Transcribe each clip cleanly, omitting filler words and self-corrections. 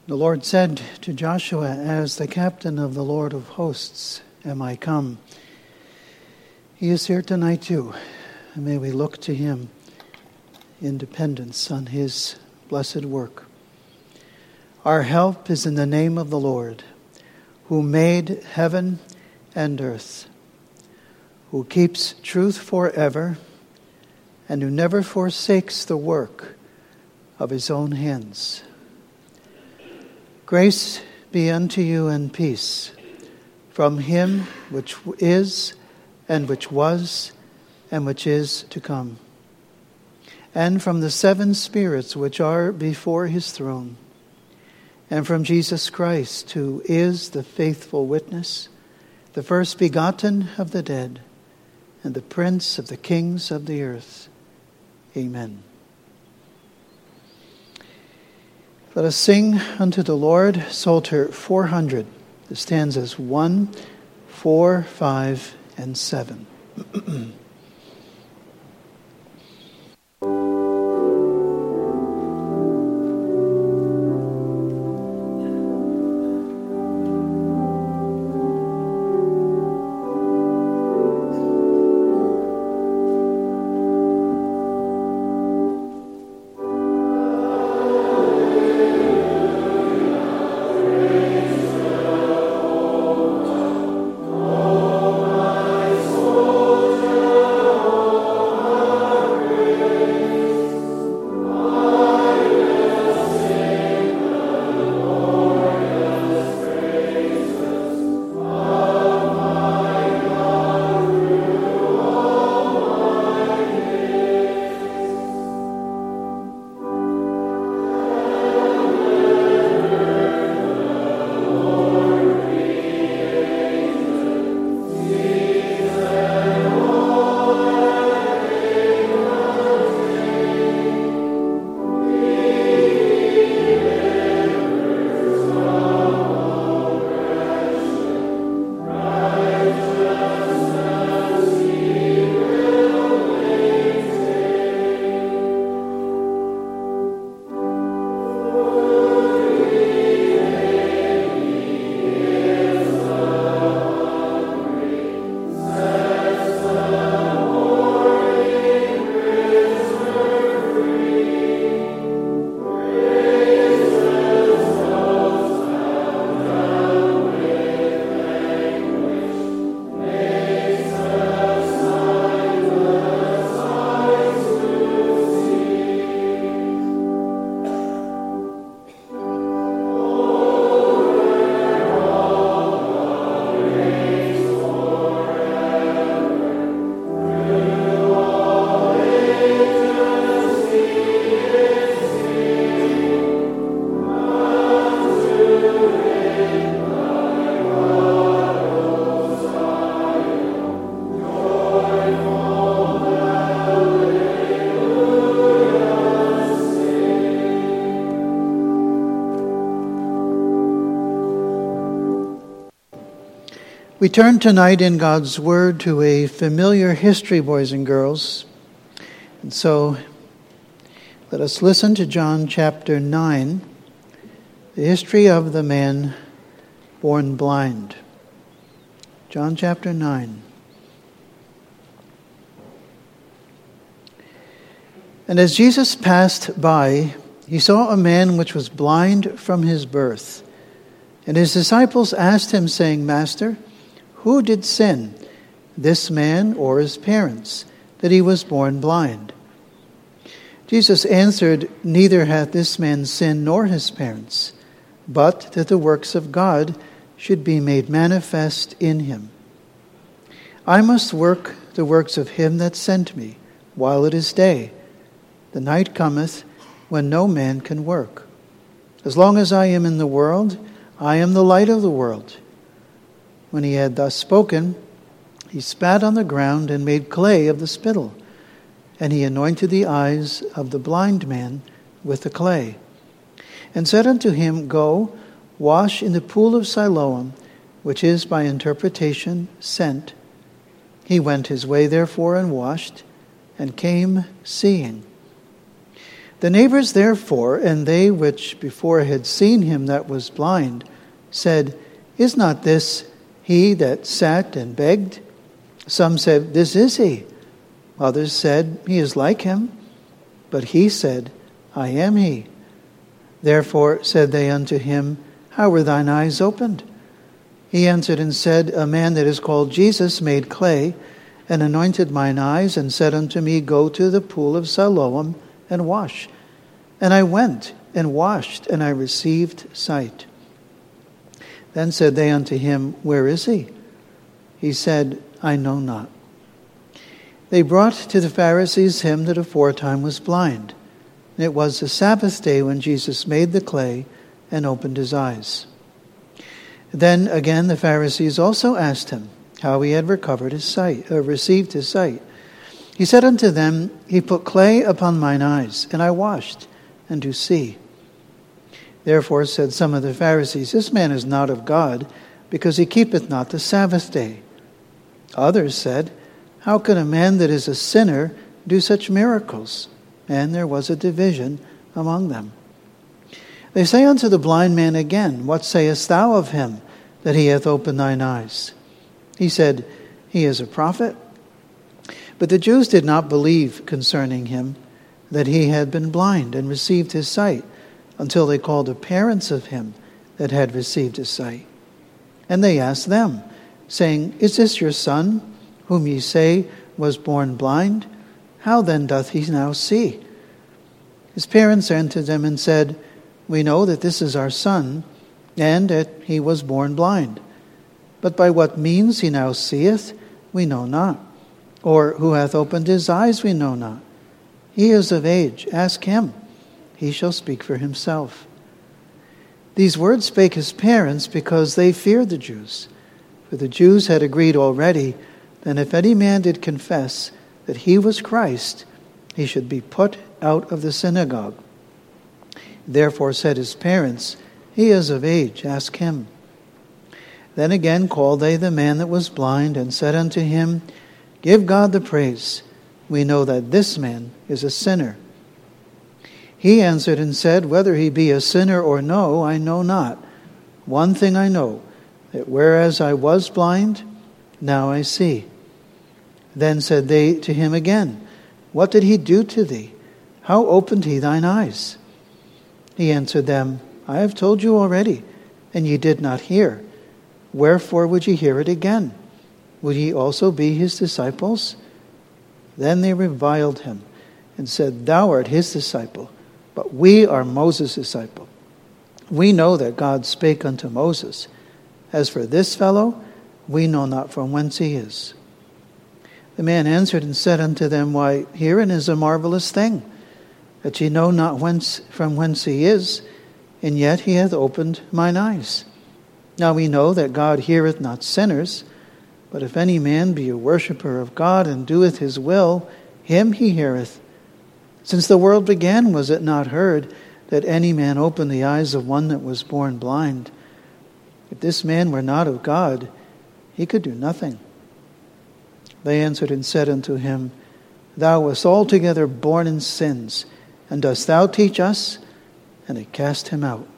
The Lord said to Joshua, "As the captain of the Lord of hosts am I come." He is here tonight too, and may we look to him in dependence on his blessed work. Our help is in the name of the Lord, who made heaven and earth, who keeps truth forever, and who never forsakes the work of his own hands. Grace be unto you and peace from him which is, and which was, and which is to come, and from the seven spirits which are before his throne, and from Jesus Christ, who is the faithful witness, the first begotten of the dead, and the Prince of the kings of the earth. Amen. Let us sing unto the Lord Psalter 400, the stanzas 1, 4, 5, and 7. We turn tonight in God's Word to a familiar history, boys and girls. And so let us listen to John chapter 9, the history of the man born blind. John chapter 9. And as Jesus passed by, he saw a man which was blind from his birth. And his disciples asked him, saying, Master, who did sin, this man or his parents, that he was born blind? Jesus answered, Neither hath this man sinned nor his parents, but that the works of God should be made manifest in him. I must work the works of him that sent me, while it is day. The night cometh when no man can work. As long as I am in the world, I am the light of the world. When he had thus spoken, he spat on the ground and made clay of the spittle, and he anointed the eyes of the blind man with the clay, and said unto him, Go, wash in the pool of Siloam, which is by interpretation sent. He went his way therefore and washed, and came seeing. The neighbors therefore, and they which before had seen him that was blind, said, Is not this he that sat and begged? Some said, This is he. Others said, He is like him. But he said, I am he. Therefore said they unto him, How were thine eyes opened? He answered and said, A man that is called Jesus made clay, and anointed mine eyes, and said unto me, Go to the pool of Siloam, and wash. And I went and washed, and I received sight. Then said they unto him, Where is he? He said, I know not. They brought to the Pharisees him that aforetime was blind. And it was the Sabbath day when Jesus made the clay and opened his eyes. Then again the Pharisees also asked him how he had recovered his sight, or received his sight. He said unto them, He put clay upon mine eyes, and I washed, and do see. Therefore said some of the Pharisees, This man is not of God, because he keepeth not the Sabbath day. Others said, How can a man that is a sinner do such miracles? And there was a division among them. They say unto the blind man again, What sayest thou of him, that he hath opened thine eyes? He said, He is a prophet. But the Jews did not believe concerning him that he had been blind and received his sight, until they called the parents of him that had received his sight. And they asked them, saying, Is this your son, whom ye say was born blind? How then doth he now see? His parents answered them and said, We know that this is our son, and that he was born blind. But by what means he now seeth, we know not. Or who hath opened his eyes, we know not. He is of age, ask him. He shall speak for himself. These words spake his parents because they feared the Jews. For the Jews had agreed already that if any man did confess that he was Christ, he should be put out of the synagogue. Therefore said his parents, He is of age, ask him. Then again called they the man that was blind, and said unto him, Give God the praise. We know that this man is a sinner. He answered and said, Whether he be a sinner or no, I know not. One thing I know, that whereas I was blind, now I see. Then said they to him again, What did he do to thee? How opened he thine eyes? He answered them, I have told you already, and ye did not hear. Wherefore would ye hear it again? Would ye also be his disciples? Then they reviled him, and said, Thou art his disciple, but we are Moses' disciple. We know that God spake unto Moses. As for this fellow, we know not from whence he is. The man answered and said unto them, Why, herein is a marvelous thing, that ye know not from whence he is, and yet he hath opened mine eyes. Now we know that God heareth not sinners, but if any man be a worshipper of God, and doeth his will, him he heareth. Since the world began, was it not heard that any man opened the eyes of one that was born blind? If this man were not of God, he could do nothing. They answered and said unto him, Thou wast altogether born in sins, and dost thou teach us? And they cast him out.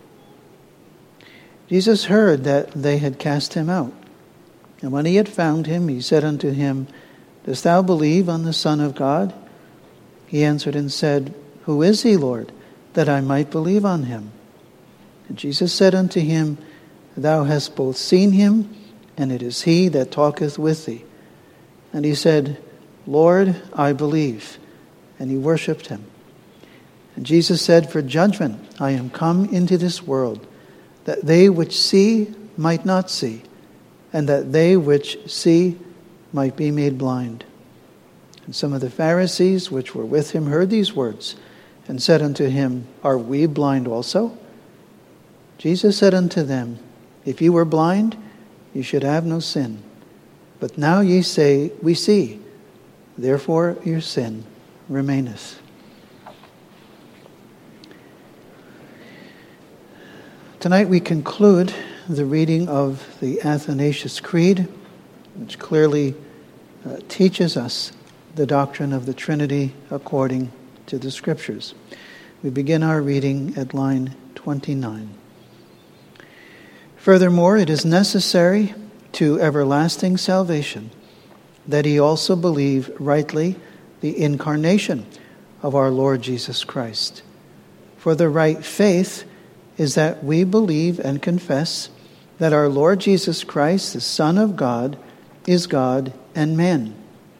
Jesus heard that they had cast him out. And when he had found him, he said unto him, Dost thou believe on the Son of God? He answered and said, Who is he, Lord, that I might believe on him? And Jesus said unto him, Thou hast both seen him, and it is he that talketh with thee. And he said, Lord, I believe. And he worshipped him. And Jesus said, For judgment I am come into this world, that they which see might not see, and that they which see might be made blind. And some of the Pharisees which were with him heard these words, and said unto him, Are we blind also? Jesus said unto them, If ye were blind, ye should have no sin. But now ye say, We see. Therefore your sin remaineth. Tonight we conclude the reading of the Athanasius Creed, which clearly teaches us the doctrine of the Trinity according to the Scriptures. We begin our reading at line 29. Furthermore, it is necessary to everlasting salvation that he also believe rightly the incarnation of our Lord Jesus Christ. For the right faith is that we believe and confess that our Lord Jesus Christ, the Son of God, is God and man.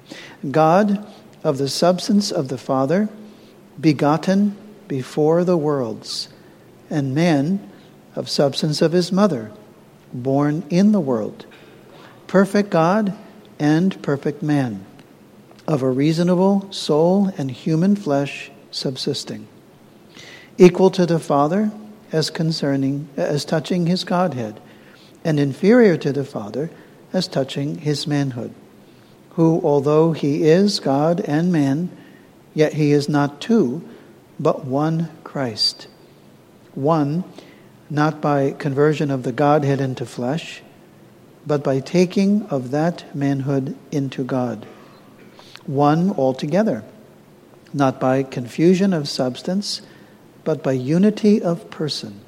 God of the substance of the Father, begotten before the worlds, and man of substance of his mother, born in the world, perfect God and perfect man, of a reasonable soul and human flesh subsisting, equal to the Father as touching his Godhead, and inferior to the Father as touching his manhood, who, although he is God and man, yet he is not two, but one Christ. One, not by conversion of the Godhead into flesh, but by taking of that manhood into God. One altogether, not by confusion of substance, but by unity of person.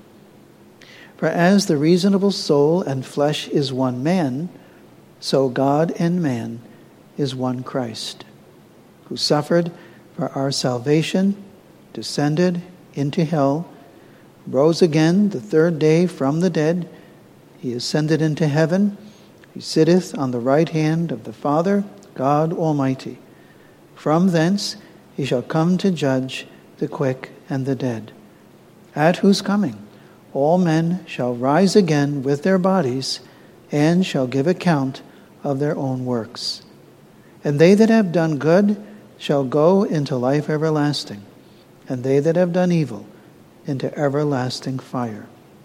For as the reasonable soul and flesh is one man, so God and man is one Christ, who suffered for our salvation, descended into hell, rose again the third day from the dead. He ascended into heaven. He sitteth on the right hand of the Father, God Almighty. From thence he shall come to judge the quick and the dead, at whose coming all men shall rise again with their bodies, and shall give account of their own works. And they that have done good shall go into life everlasting, and they that have done evil into everlasting fire.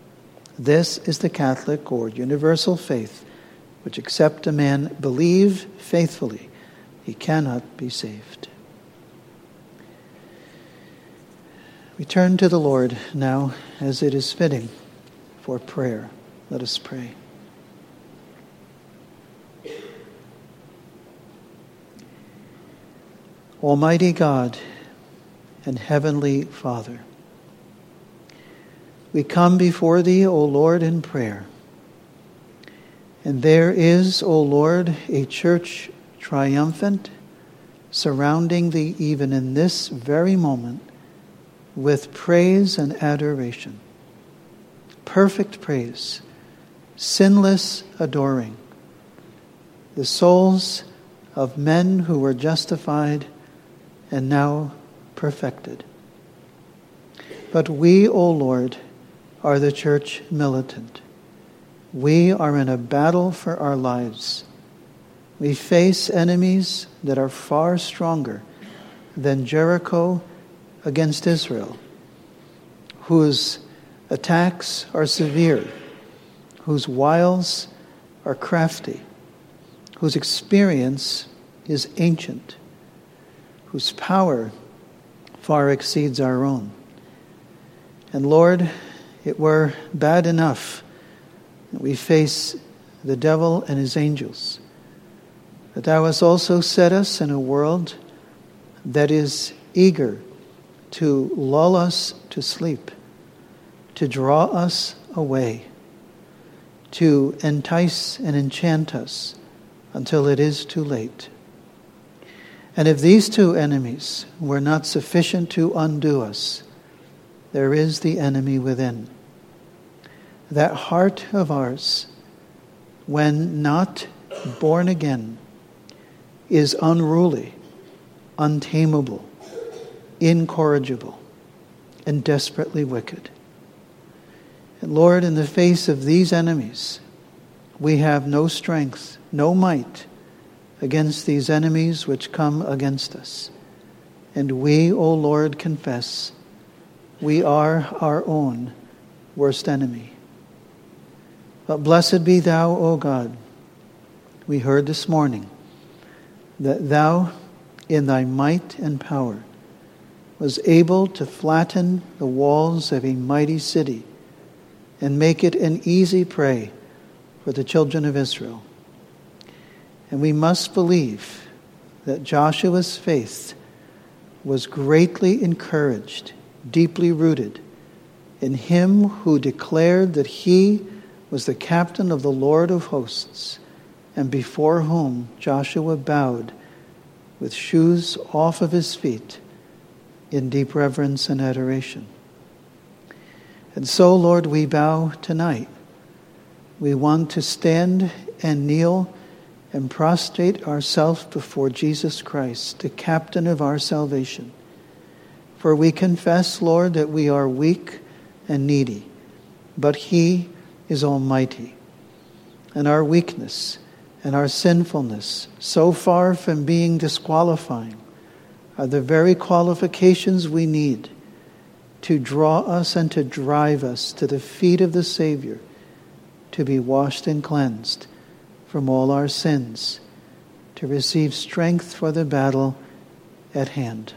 This is the Catholic or universal faith, which except a man believe faithfully, he cannot be saved. We turn to the Lord now, as it is fitting, for prayer. Let us pray. Almighty God and Heavenly Father, we come before Thee, O Lord, in prayer. And there is, O Lord, a church triumphant, surrounding Thee even in this very moment with praise and adoration. Perfect praise, sinless adoring. The souls of men who were justified and now perfected. But we, O Lord, are the church militant. We are in a battle for our lives. We face enemies that are far stronger than Jericho against Israel, whose attacks are severe, whose wiles are crafty, whose experience is ancient, whose power far exceeds our own. And Lord, it were bad enough that we face the devil and his angels, but Thou hast also set us in a world that is eager to lull us to sleep, to draw us away, to entice and enchant us until it is too late. And if these two enemies were not sufficient to undo us, there is the enemy within. That heart of ours, when not born again, is unruly, untamable, incorrigible, and desperately wicked. And Lord, in the face of these enemies, we have no strength, no might against these enemies which come against us. And we, O Lord, confess we are our own worst enemy. But blessed be Thou, O God. We heard this morning that Thou, in Thy might and power, was able to flatten the walls of a mighty city and make it an easy prey for the children of Israel. And we must believe that Joshua's faith was greatly encouraged deeply rooted in him who declared that he was the captain of the Lord of hosts, and before whom Joshua bowed with shoes off of his feet in deep reverence and adoration. And so, Lord, we bow tonight. We want to stand and kneel and prostrate ourselves before Jesus Christ, the captain of our salvation. For we confess, Lord, that we are weak and needy, but he is almighty. And our weakness and our sinfulness, so far from being disqualifying, are the very qualifications we need to draw us and to drive us to the feet of the Savior, to be washed and cleansed from all our sins, to receive strength for the battle at hand.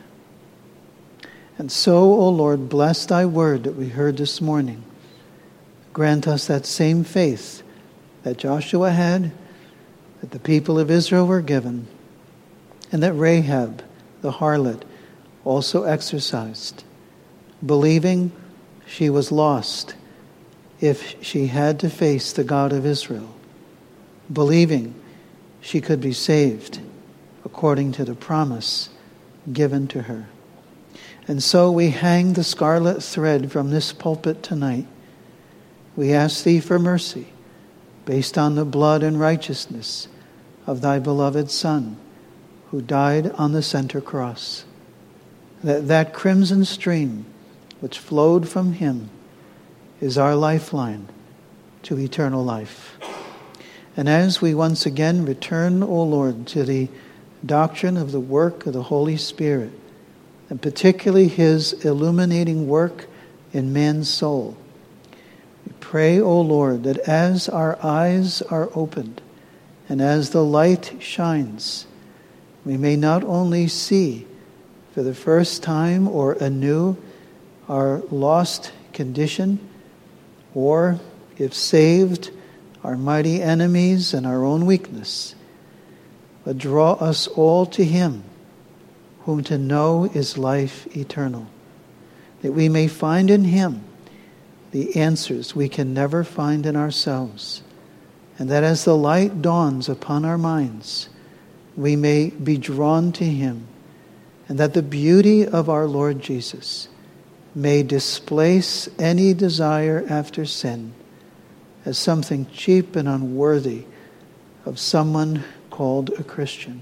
And so, O Lord, bless thy word that we heard this morning. Grant us that same faith that Joshua had, that the people of Israel were given, and that Rahab, the harlot, also exercised, believing she was lost if she had to face the God of Israel, believing she could be saved according to the promise given to her. And so we hang the scarlet thread from this pulpit tonight. We ask thee for mercy based on the blood and righteousness of thy beloved Son, who died on the center cross. That crimson stream which flowed from him is our lifeline to eternal life. And as we once again return, O Lord, to the doctrine of the work of the Holy Spirit, and particularly his illuminating work in man's soul, we pray, O Lord, that as our eyes are opened and as the light shines, we may not only see for the first time or anew our lost condition, or, if saved, our mighty enemies and our own weakness, but draw us all to him, whom to know is life eternal, that we may find in him the answers we can never find in ourselves, and that as the light dawns upon our minds, we may be drawn to him, and that the beauty of our Lord Jesus may displace any desire after sin as something cheap and unworthy of someone called a Christian.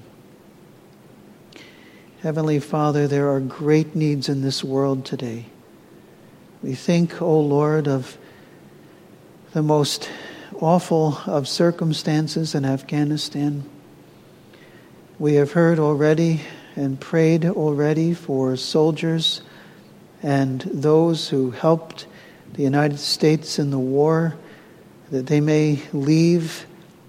Heavenly Father, there are great needs in this world today. We think, O Lord, of the most awful of circumstances in Afghanistan. We have heard already and prayed already for soldiers and those who helped the United States in the war, that they may leave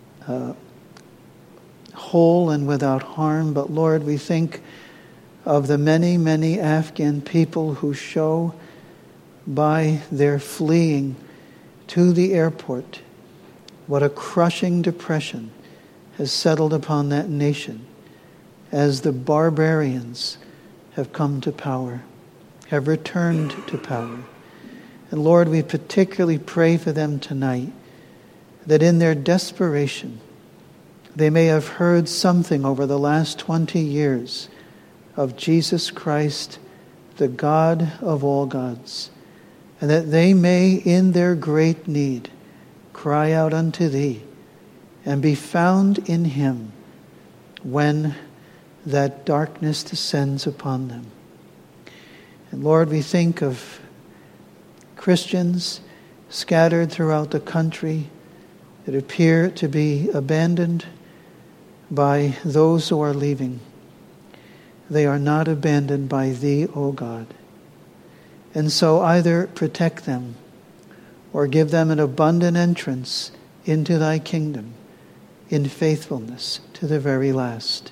whole and without harm. But Lord, we think of the many, many Afghan people who show by their fleeing to the airport what a crushing depression has settled upon that nation as the barbarians have come to power, have returned to power. And Lord, we particularly pray for them tonight, that in their desperation, they may have heard something over the last 20 years of Jesus Christ, the God of all gods, and that they may, in their great need, cry out unto thee and be found in him when that darkness descends upon them. And Lord, we think of Christians scattered throughout the country that appear to be abandoned by those who are leaving. They are not abandoned by thee, O God. And so either protect them or give them an abundant entrance into thy kingdom in faithfulness to the very last.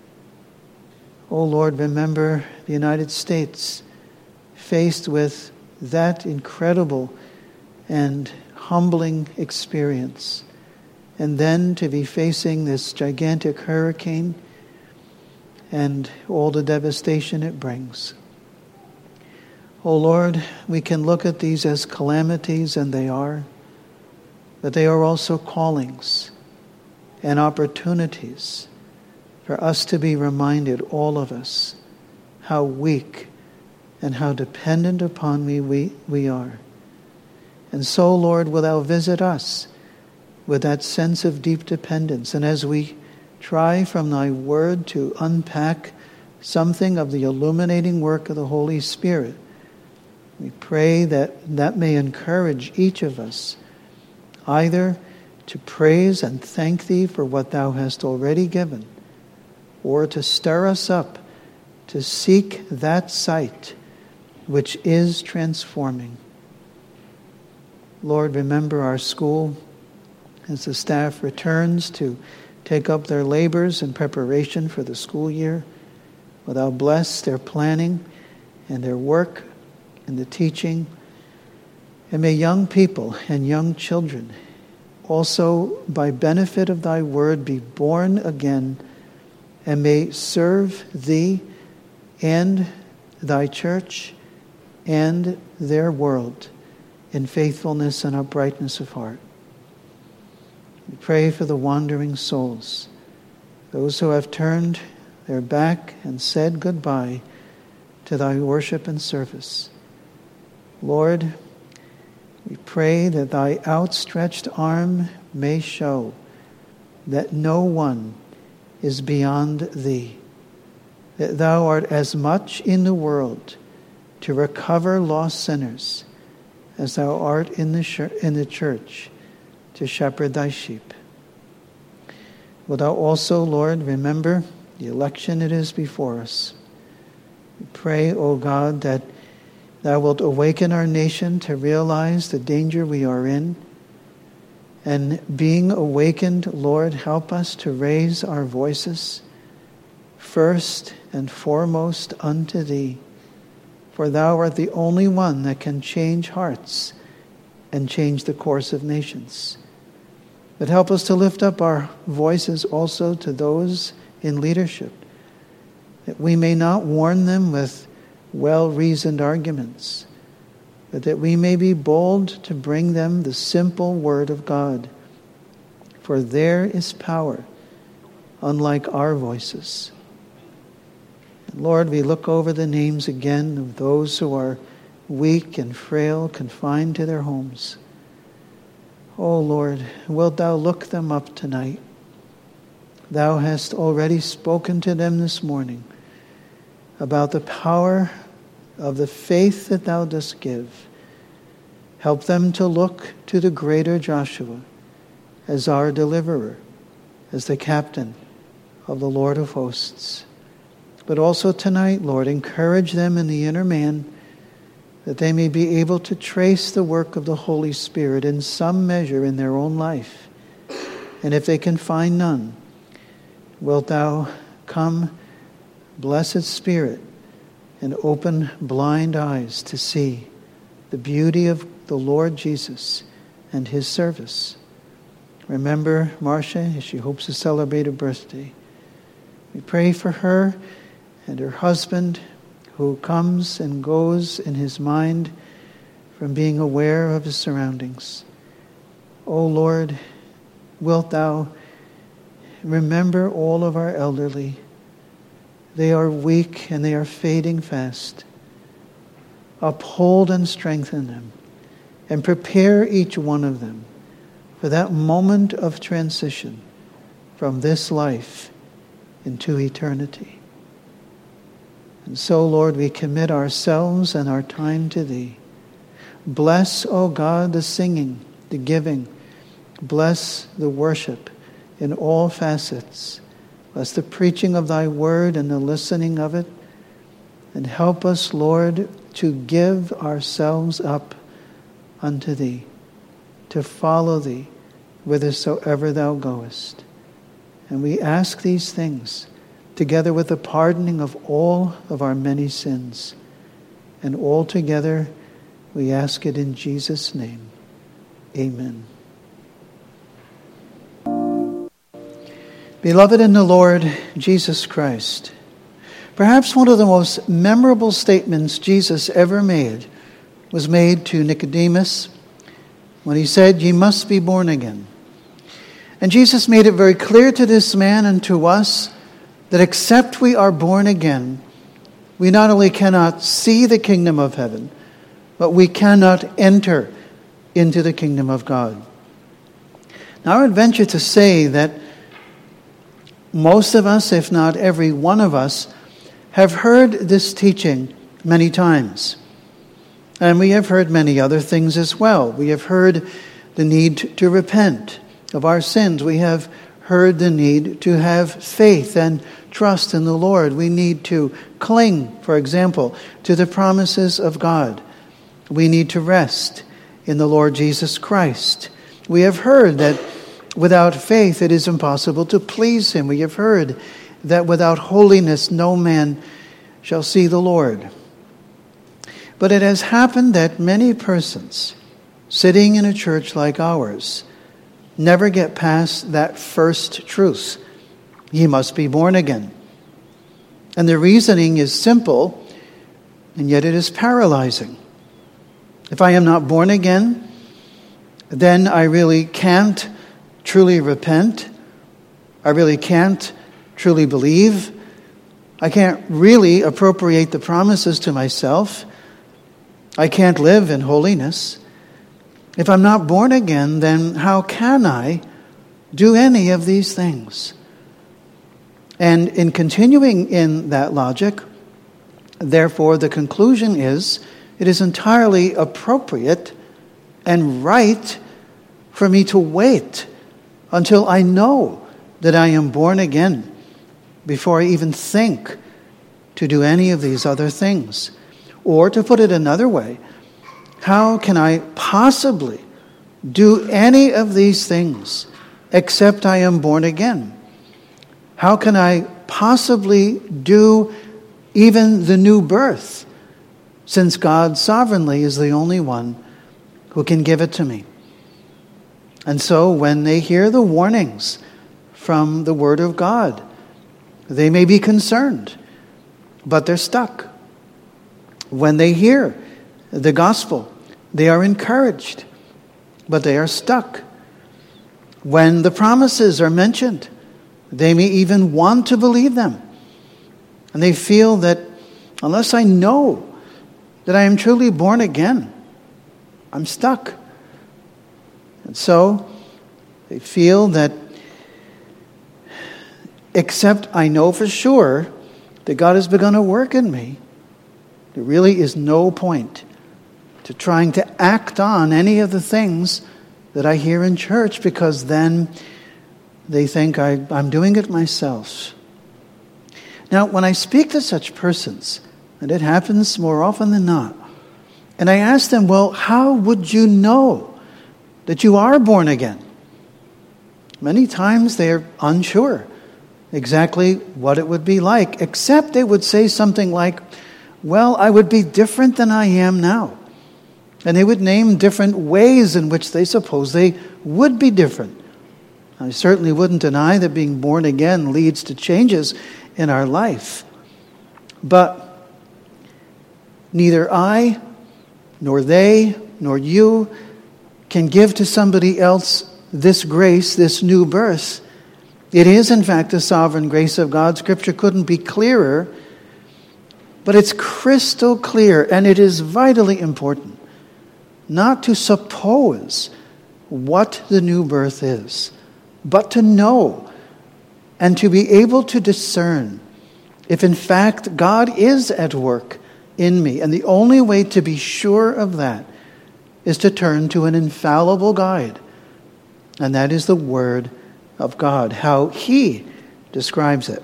O Lord, remember the United States faced with that incredible and humbling experience, and then to be facing this gigantic hurricane and all the devastation it brings. O Lord, we can look at these as calamities, and they are, but they are also callings and opportunities for us to be reminded, all of us, how weak and how dependent upon we are. And so, Lord, will thou visit us with that sense of deep dependence. And as we try from thy word to unpack something of the illuminating work of the Holy Spirit, we pray that that may encourage each of us either to praise and thank thee for what thou hast already given, or to stir us up to seek that sight which is transforming. Lord, remember our school as the staff returns to take up their labors in preparation for the school year. Will thou bless their planning and their work and the teaching. And may young people and young children also, by benefit of thy word, be born again and may serve thee and thy church and their world in faithfulness and uprightness of heart. We pray for the wandering souls, those who have turned their back and said goodbye to thy worship and service. Lord, we pray that thy outstretched arm may show that no one is beyond thee, that thou art as much in the world to recover lost sinners as thou art in the church to shepherd thy sheep. Wilt thou also, Lord, remember the election it is before us. We pray, O God, that thou wilt awaken our nation to realize the danger we are in. And being awakened, Lord, help us to raise our voices first and foremost unto thee. For thou art the only one that can change hearts and change the course of nations. But help us to lift up our voices also to those in leadership, that we may not warn them with well-reasoned arguments, but that we may be bold to bring them the simple word of God. For there is power, unlike our voices. And Lord, we look over the names again of those who are weak and frail, confined to their homes. Oh Lord, wilt thou look them up tonight? Thou hast already spoken to them this morning about the power of the faith that thou dost give. Help them to look to the greater Joshua as our deliverer, as the captain of the Lord of hosts. But also tonight, Lord, encourage them in the inner man that they may be able to trace the work of the Holy Spirit in some measure in their own life. And if they can find none, wilt thou come, blessed Spirit, and open blind eyes to see the beauty of the Lord Jesus and his service. Remember Marcia as she hopes to celebrate her birthday. We pray for her and her husband, who comes and goes in his mind from being aware of his surroundings. O Lord, wilt thou remember all of our elderly. They are weak and they are fading fast. Uphold and strengthen them, and prepare each one of them for that moment of transition from this life into eternity. And so, Lord, we commit ourselves and our time to thee. Bless, O God, the singing, the giving. Bless the worship in all facets. Bless the preaching of thy word and the listening of it. And help us, Lord, to give ourselves up unto thee, to follow thee whithersoever thou goest. And we ask these things together with the pardoning of all of our many sins. And all together we ask it in Jesus' name. Amen. Beloved in the Lord Jesus Christ, Perhaps one of the most memorable statements Jesus ever made was made to Nicodemus when he said, "Ye must be born again." And Jesus made it very clear to this man and to us that except we are born again, we not only cannot see the kingdom of heaven, but we cannot enter into the kingdom of God. Now, I would venture to say that most of us, if not every one of us, have heard this teaching many times. And we have heard many other things as well. We have heard the need to repent of our sins. We have heard the need to have faith and trust in the Lord. We need to cling, for example, to the promises of God. We need to rest in the Lord Jesus Christ. We have heard that without faith it is impossible to please Him. We have heard that without holiness no man shall see the Lord. But it has happened that many persons sitting in a church like ours never get past that first truth. Ye must be born again. And the reasoning is simple, and yet it is paralyzing. If I am not born again, then I really can't truly repent. I really can't truly believe. I can't really appropriate the promises to myself. I can't live in holiness. If I'm not born again, then how can I do any of these things? And in continuing in that logic, therefore, the conclusion is it is entirely appropriate and right for me to wait until I know that I am born again before I even think to do any of these other things. Or to put it another way, how can I possibly do any of these things except I am born again? How can I possibly do even the new birth, since God sovereignly is the only one who can give it to me? And so when they hear the warnings from the Word of God, they may be concerned, but they're stuck. When they hear the gospel, they are encouraged, but they are stuck. When the promises are mentioned, they may even want to believe them. And they feel that unless I know that I am truly born again, I'm stuck. And so they feel that except I know for sure that God has begun a work in me, there really is no point to trying to act on any of the things that I hear in church, because then they think I'm doing it myself. Now, when I speak to such persons, and it happens more often than not, and I ask them, well, how would you know that you are born again? Many times they're unsure exactly what it would be like, except they would say something like, well, I would be different than I am now. And they would name different ways in which they suppose they would be different. I certainly wouldn't deny that being born again leads to changes in our life. But neither I, nor they, nor you can give to somebody else this grace, this new birth. It is, in fact, the sovereign grace of God. Scripture couldn't be clearer, but it's crystal clear, and it is vitally important not to suppose what the new birth is, but to know and to be able to discern if in fact God is at work in me. And the only way to be sure of that is to turn to an infallible guide, and that is the Word of God, how He describes it.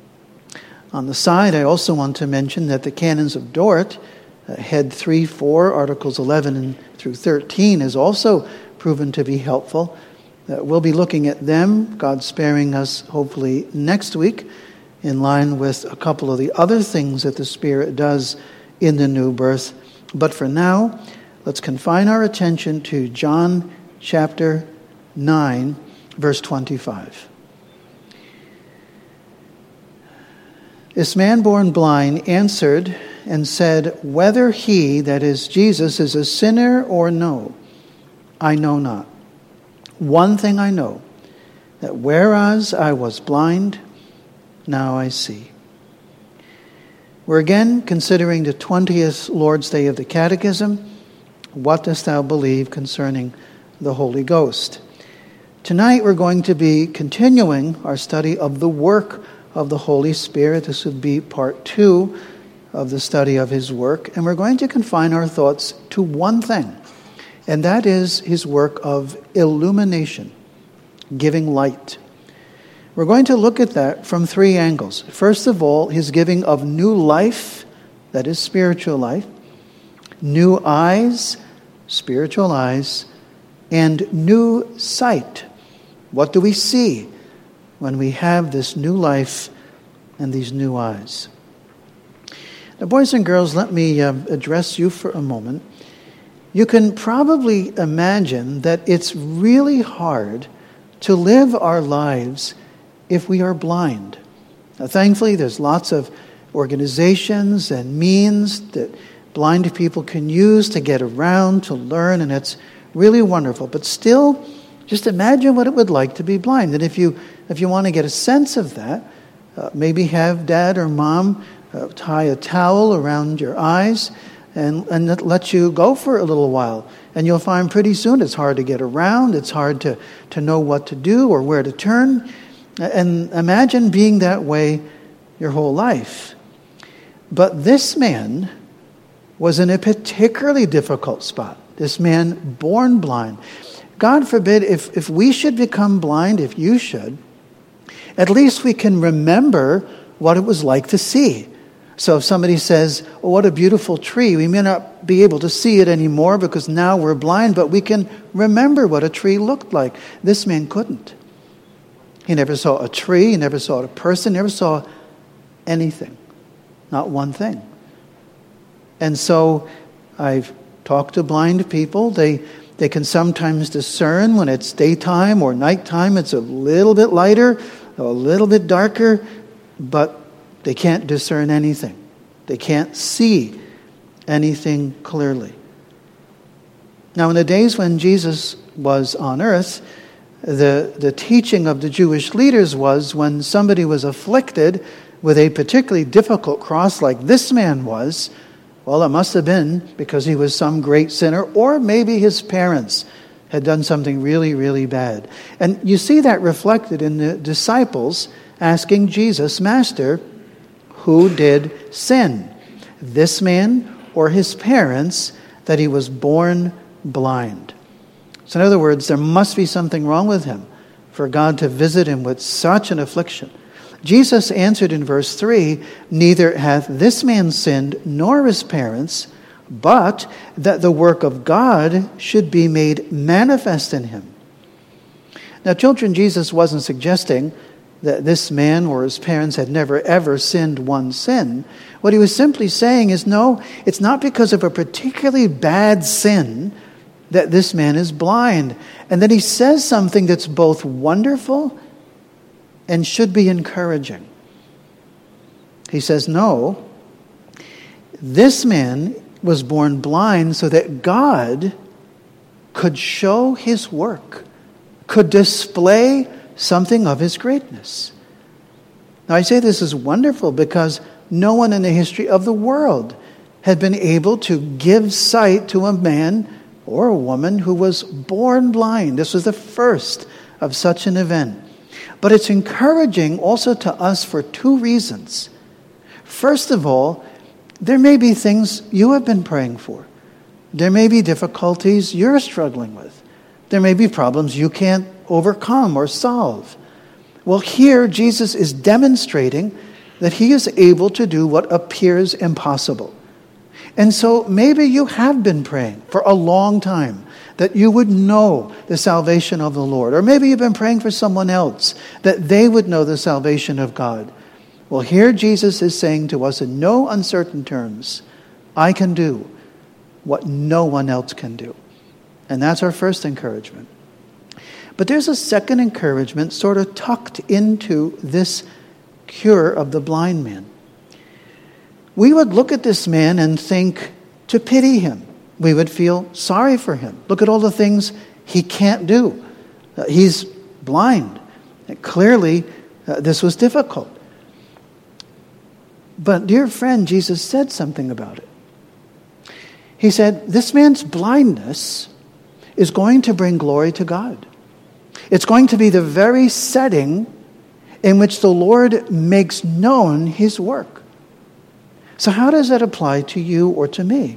On the side, I also want to mention that the Canons of Dort, Head 3, 4, Articles 11 and through 13, is also proven to be helpful. We'll be looking at them, God sparing us, hopefully next week, in line with a couple of the other things that the Spirit does in the new birth. But for now, let's confine our attention to John chapter 9, verse 25. This man born blind answered and said, whether he, that is Jesus, is a sinner or no, I know not. One thing I know, that whereas I was blind, now I see. We're again considering the 20th Lord's Day of the Catechism. What dost thou believe concerning the Holy Ghost? Tonight we're going to be continuing our study of the work of the Holy Spirit. This would be part 2 of the study of his work. And we're going to confine our thoughts to one thing, and that is his work of illumination, giving light. We're going to look at that from 3 angles. First of all, his giving of new life, that is spiritual life, new eyes, spiritual eyes, and new sight. What do we see when we have this new life and these new eyes? Now, boys and girls, let me address you for a moment. You can probably imagine that it's really hard to live our lives if we are blind. Now, thankfully, there's lots of organizations and means that blind people can use to get around, to learn, and it's really wonderful. But still, just imagine what it would like to be blind. And if you want to get a sense of that, maybe have dad or mom tie a towel around your eyes and let you go for a little while. And you'll find pretty soon it's hard to get around. It's hard to know what to do or where to turn. And imagine being that way your whole life. But this man was in a particularly difficult spot. This man born blind. God forbid if we should become blind, if you should, at least we can remember what it was like to see. So if somebody says, oh, what a beautiful tree, we may not be able to see it anymore because now we're blind, but we can remember what a tree looked like. This man couldn't. He never saw a tree, he never saw a person, never saw anything. Not one thing. And so I've talked to blind people. They can sometimes discern when it's daytime or nighttime. It's a little bit lighter, a little bit darker, but they can't discern anything. They can't see anything clearly. Now, in the days when Jesus was on earth, the teaching of the Jewish leaders was when somebody was afflicted with a particularly difficult cross like this man was, well, it must have been because he was some great sinner, or maybe his parents had done something really, really bad. And you see that reflected in the disciples asking Jesus, Master, who did sin, this man or his parents, that he was born blind? So in other words, there must be something wrong with him for God to visit him with such an affliction. Jesus answered in verse 3, neither hath this man sinned nor his parents, but that the work of God should be made manifest in him. Now, children, Jesus wasn't suggesting that this man or his parents had never ever sinned one sin. What he was simply saying is, no, it's not because of a particularly bad sin that this man is blind. And then he says something that's both wonderful and should be encouraging. He says, no, this man was born blind so that God could show his work, could display something of his greatness. Now, I say this is wonderful because no one in the history of the world had been able to give sight to a man or a woman who was born blind. This was the first of such an event. But it's encouraging also to us for 2 reasons. First of all, there may be things you have been praying for. There may be difficulties you're struggling with. There may be problems you can't overcome or solve. Well, here Jesus is demonstrating that he is able to do what appears impossible. And so maybe you have been praying for a long time that you would know the salvation of the Lord. Or maybe you've been praying for someone else that they would know the salvation of God. Well, here Jesus is saying to us in no uncertain terms, I can do what no one else can do. And that's our first encouragement. But there's a second encouragement sort of tucked into this cure of the blind man. we would look at this man and think to pity him. We would feel sorry for him. Look at all the things he can't do. He's blind. Clearly, this was difficult. But dear friend, Jesus said something about it. He said, this man's blindness is going to bring glory to God. It's going to be the very setting in which the Lord makes known his work. So how does that apply to you or to me?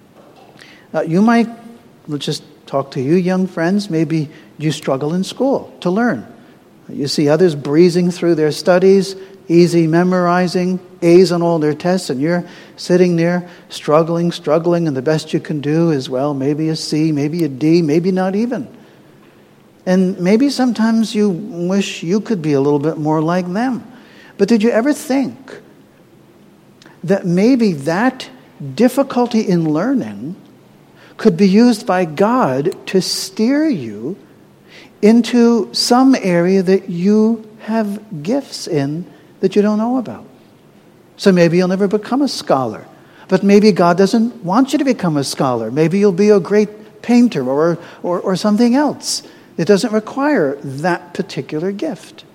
Let's just talk to you young friends, maybe you struggle in school to learn. You see others breezing through their studies, easy memorizing, A's on all their tests, and you're sitting there struggling, and the best you can do is, well, maybe a C, maybe a D, maybe not even. And maybe sometimes you wish you could be a little bit more like them. But did you ever think that maybe that difficulty in learning could be used by God to steer you into some area that you have gifts in that you don't know about? So maybe you'll never become a scholar. But maybe God doesn't want you to become a scholar. Maybe you'll be a great painter or something else. It doesn't require that particular gift.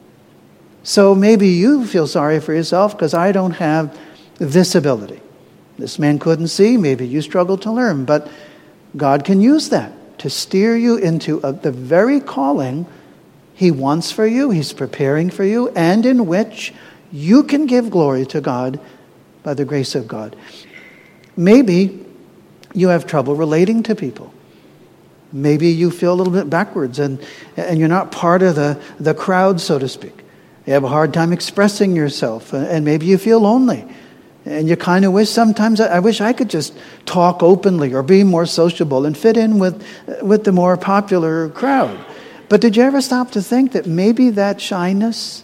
So maybe you feel sorry for yourself because I don't have this ability. This man couldn't see. Maybe you struggle to learn. But God can use that to steer you into the very calling he wants for you, he's preparing for you, and in which you can give glory to God by the grace of God. Maybe you have trouble relating to people. Maybe you feel a little bit backwards and you're not part of the crowd, so to speak. You have a hard time expressing yourself, and maybe you feel lonely. And you kind of wish sometimes, I wish I could just talk openly or be more sociable and fit in with the more popular crowd. But did you ever stop to think that maybe that shyness,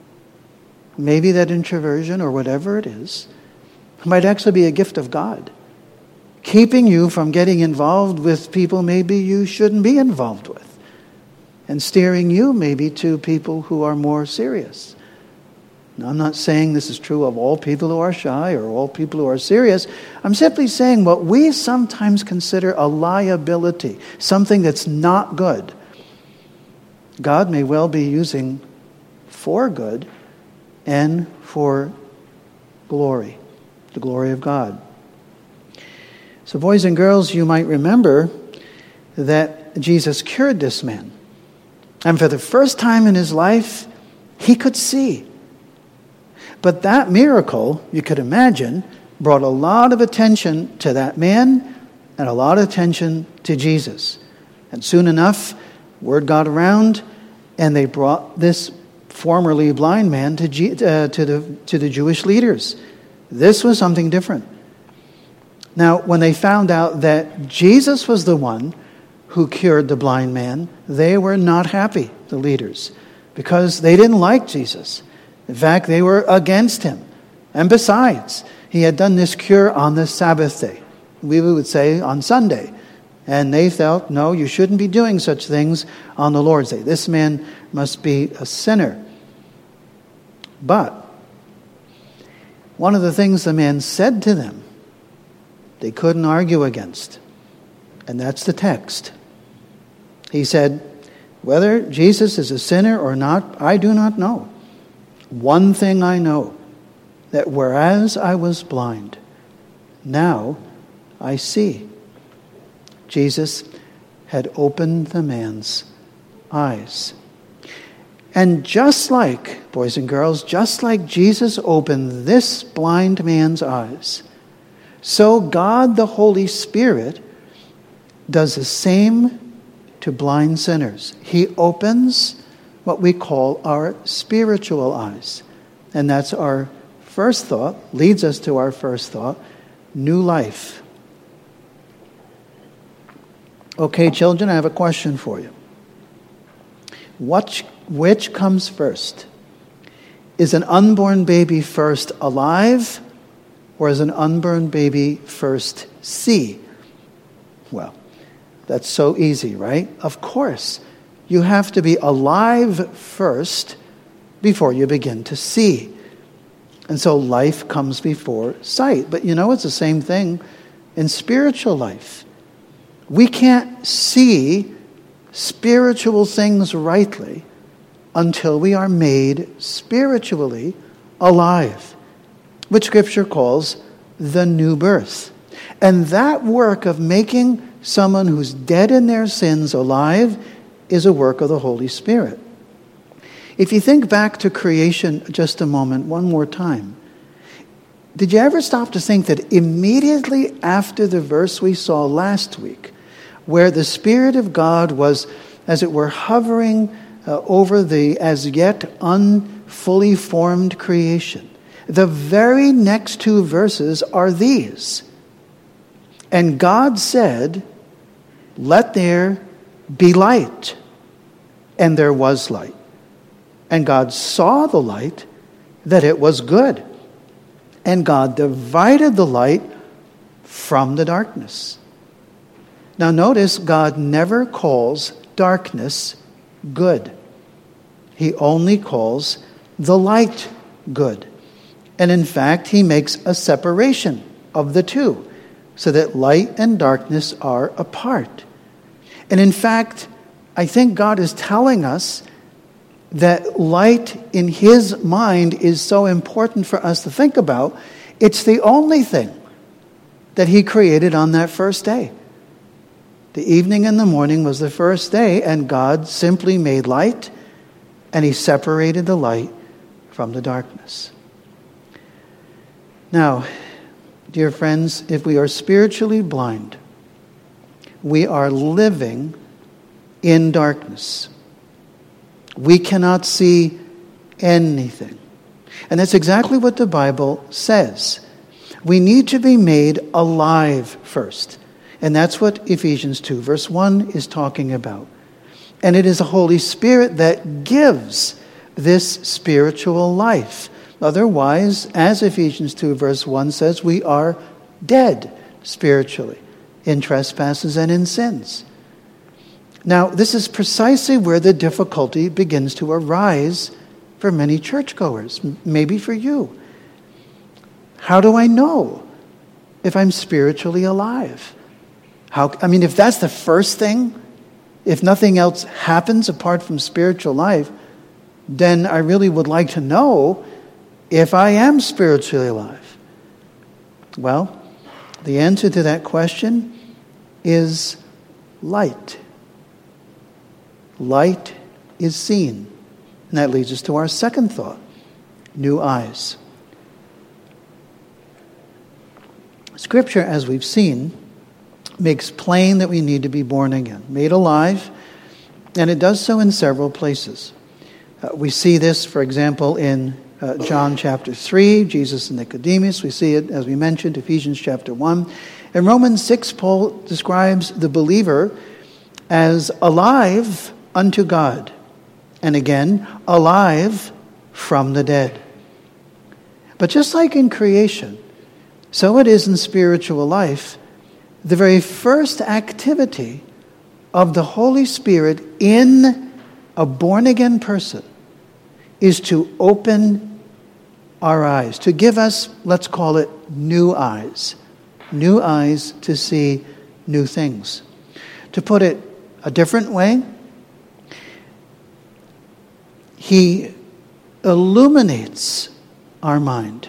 maybe that introversion or whatever it is, might actually be a gift of God, keeping you from getting involved with people maybe you shouldn't be involved with, and steering you maybe to people who are more serious? Now, I'm not saying this is true of all people who are shy or all people who are serious. I'm simply saying what we sometimes consider a liability, something that's not good, God may well be using for good and for glory, the glory of God. So boys and girls, you might remember that Jesus cured this man. And for the first time in his life, he could see. But that miracle, you could imagine, brought a lot of attention to that man and a lot of attention to Jesus. And soon enough, word got around, and they brought this formerly blind man to the Jewish leaders. This was something different. Now, when they found out that Jesus was the one who cured the blind man, they were not happy, the leaders, because they didn't like Jesus. In fact, they were against him. And besides, he had done this cure on the Sabbath day. We would say on Sunday. And they felt, no, you shouldn't be doing such things on the Lord's Day. This man must be a sinner. But one of the things the man said to them, they couldn't argue against. And that's the text. He said, whether Jesus is a sinner or not, I do not know. One thing I know, that whereas I was blind, now I see. Jesus had opened the man's eyes. And just like, boys and girls, just like Jesus opened this blind man's eyes, so God the Holy Spirit does the same to blind sinners. He opens what we call our spiritual eyes. And that's our first thought, leads us to our first thought, new life. Okay, children, I have a question for you. Which comes first? Is an unborn baby first alive, or is an unborn baby first see? Well, that's so easy, right? Of course, you have to be alive first before you begin to see. And so life comes before sight. But it's the same thing in spiritual life. We can't see spiritual things rightly until we are made spiritually alive, which Scripture calls the new birth. And that work of making someone who's dead in their sins alive is a work of the Holy Spirit. If you think back to creation just a moment, one more time, did you ever stop to think that immediately after the verse we saw last week, where the Spirit of God was, as it were, hovering over the as yet unfully formed creation, the very next two verses are these. And God said, "Let there be light." And there was light. And God saw the light, that it was good. And God divided the light from the darkness. Now notice, God never calls darkness good. He only calls the light good. And in fact, he makes a separation of the two, so that light and darkness are apart. And in fact, I think God is telling us that light in his mind is so important for us to think about. It's the only thing that he created on that first day. The evening and the morning was the first day, and God simply made light, and he separated the light from the darkness. Now, dear friends, if we are spiritually blind, we are living in darkness. We cannot see anything. And that's exactly what the Bible says. We need to be made alive first. And that's what Ephesians 2, verse 1 is talking about. And it is the Holy Spirit that gives this spiritual life. Otherwise, as Ephesians 2, verse 1 says, we are dead spiritually in trespasses and in sins. Now, this is precisely where the difficulty begins to arise for many churchgoers, maybe for you. How do I know if I'm spiritually alive? If that's the first thing, if nothing else happens apart from spiritual life, then I really would like to know if I am spiritually alive. Well, the answer to that question is light. Light is seen. And that leads us to our second thought, new eyes. Scripture, as we've seen, makes plain that we need to be born again, made alive, and it does so in several places. We see this, for example, in John chapter 3, Jesus and Nicodemus. We see it, as we mentioned, Ephesians chapter 1. In Romans 6, Paul describes the believer as alive unto God, and again, alive from the dead. But just like in creation, so it is in spiritual life. The very first activity of the Holy Spirit in a born-again person is to open our eyes, to give us, let's call it, new eyes to see new things. To put it a different way, he illuminates our mind.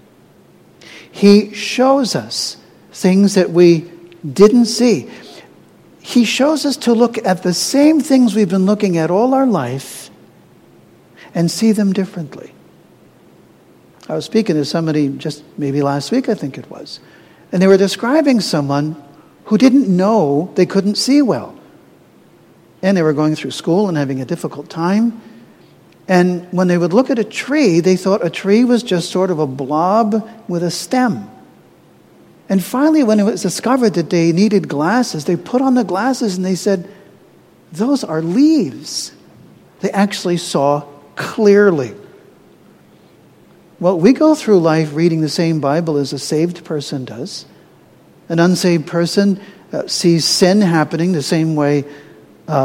He shows us things that we didn't see. He shows us to look at the same things we've been looking at all our life and see them differently. I was speaking to somebody just maybe last week, I think it was, and they were describing someone who didn't know they couldn't see well. And they were going through school and having a difficult time. And when they would look at a tree, they thought a tree was just sort of a blob with a stem. And finally, when it was discovered that they needed glasses, they put on the glasses and they said, those are leaves. They actually saw clearly. Well, we go through life reading the same Bible as a saved person does. An unsaved person sees sin happening the same way,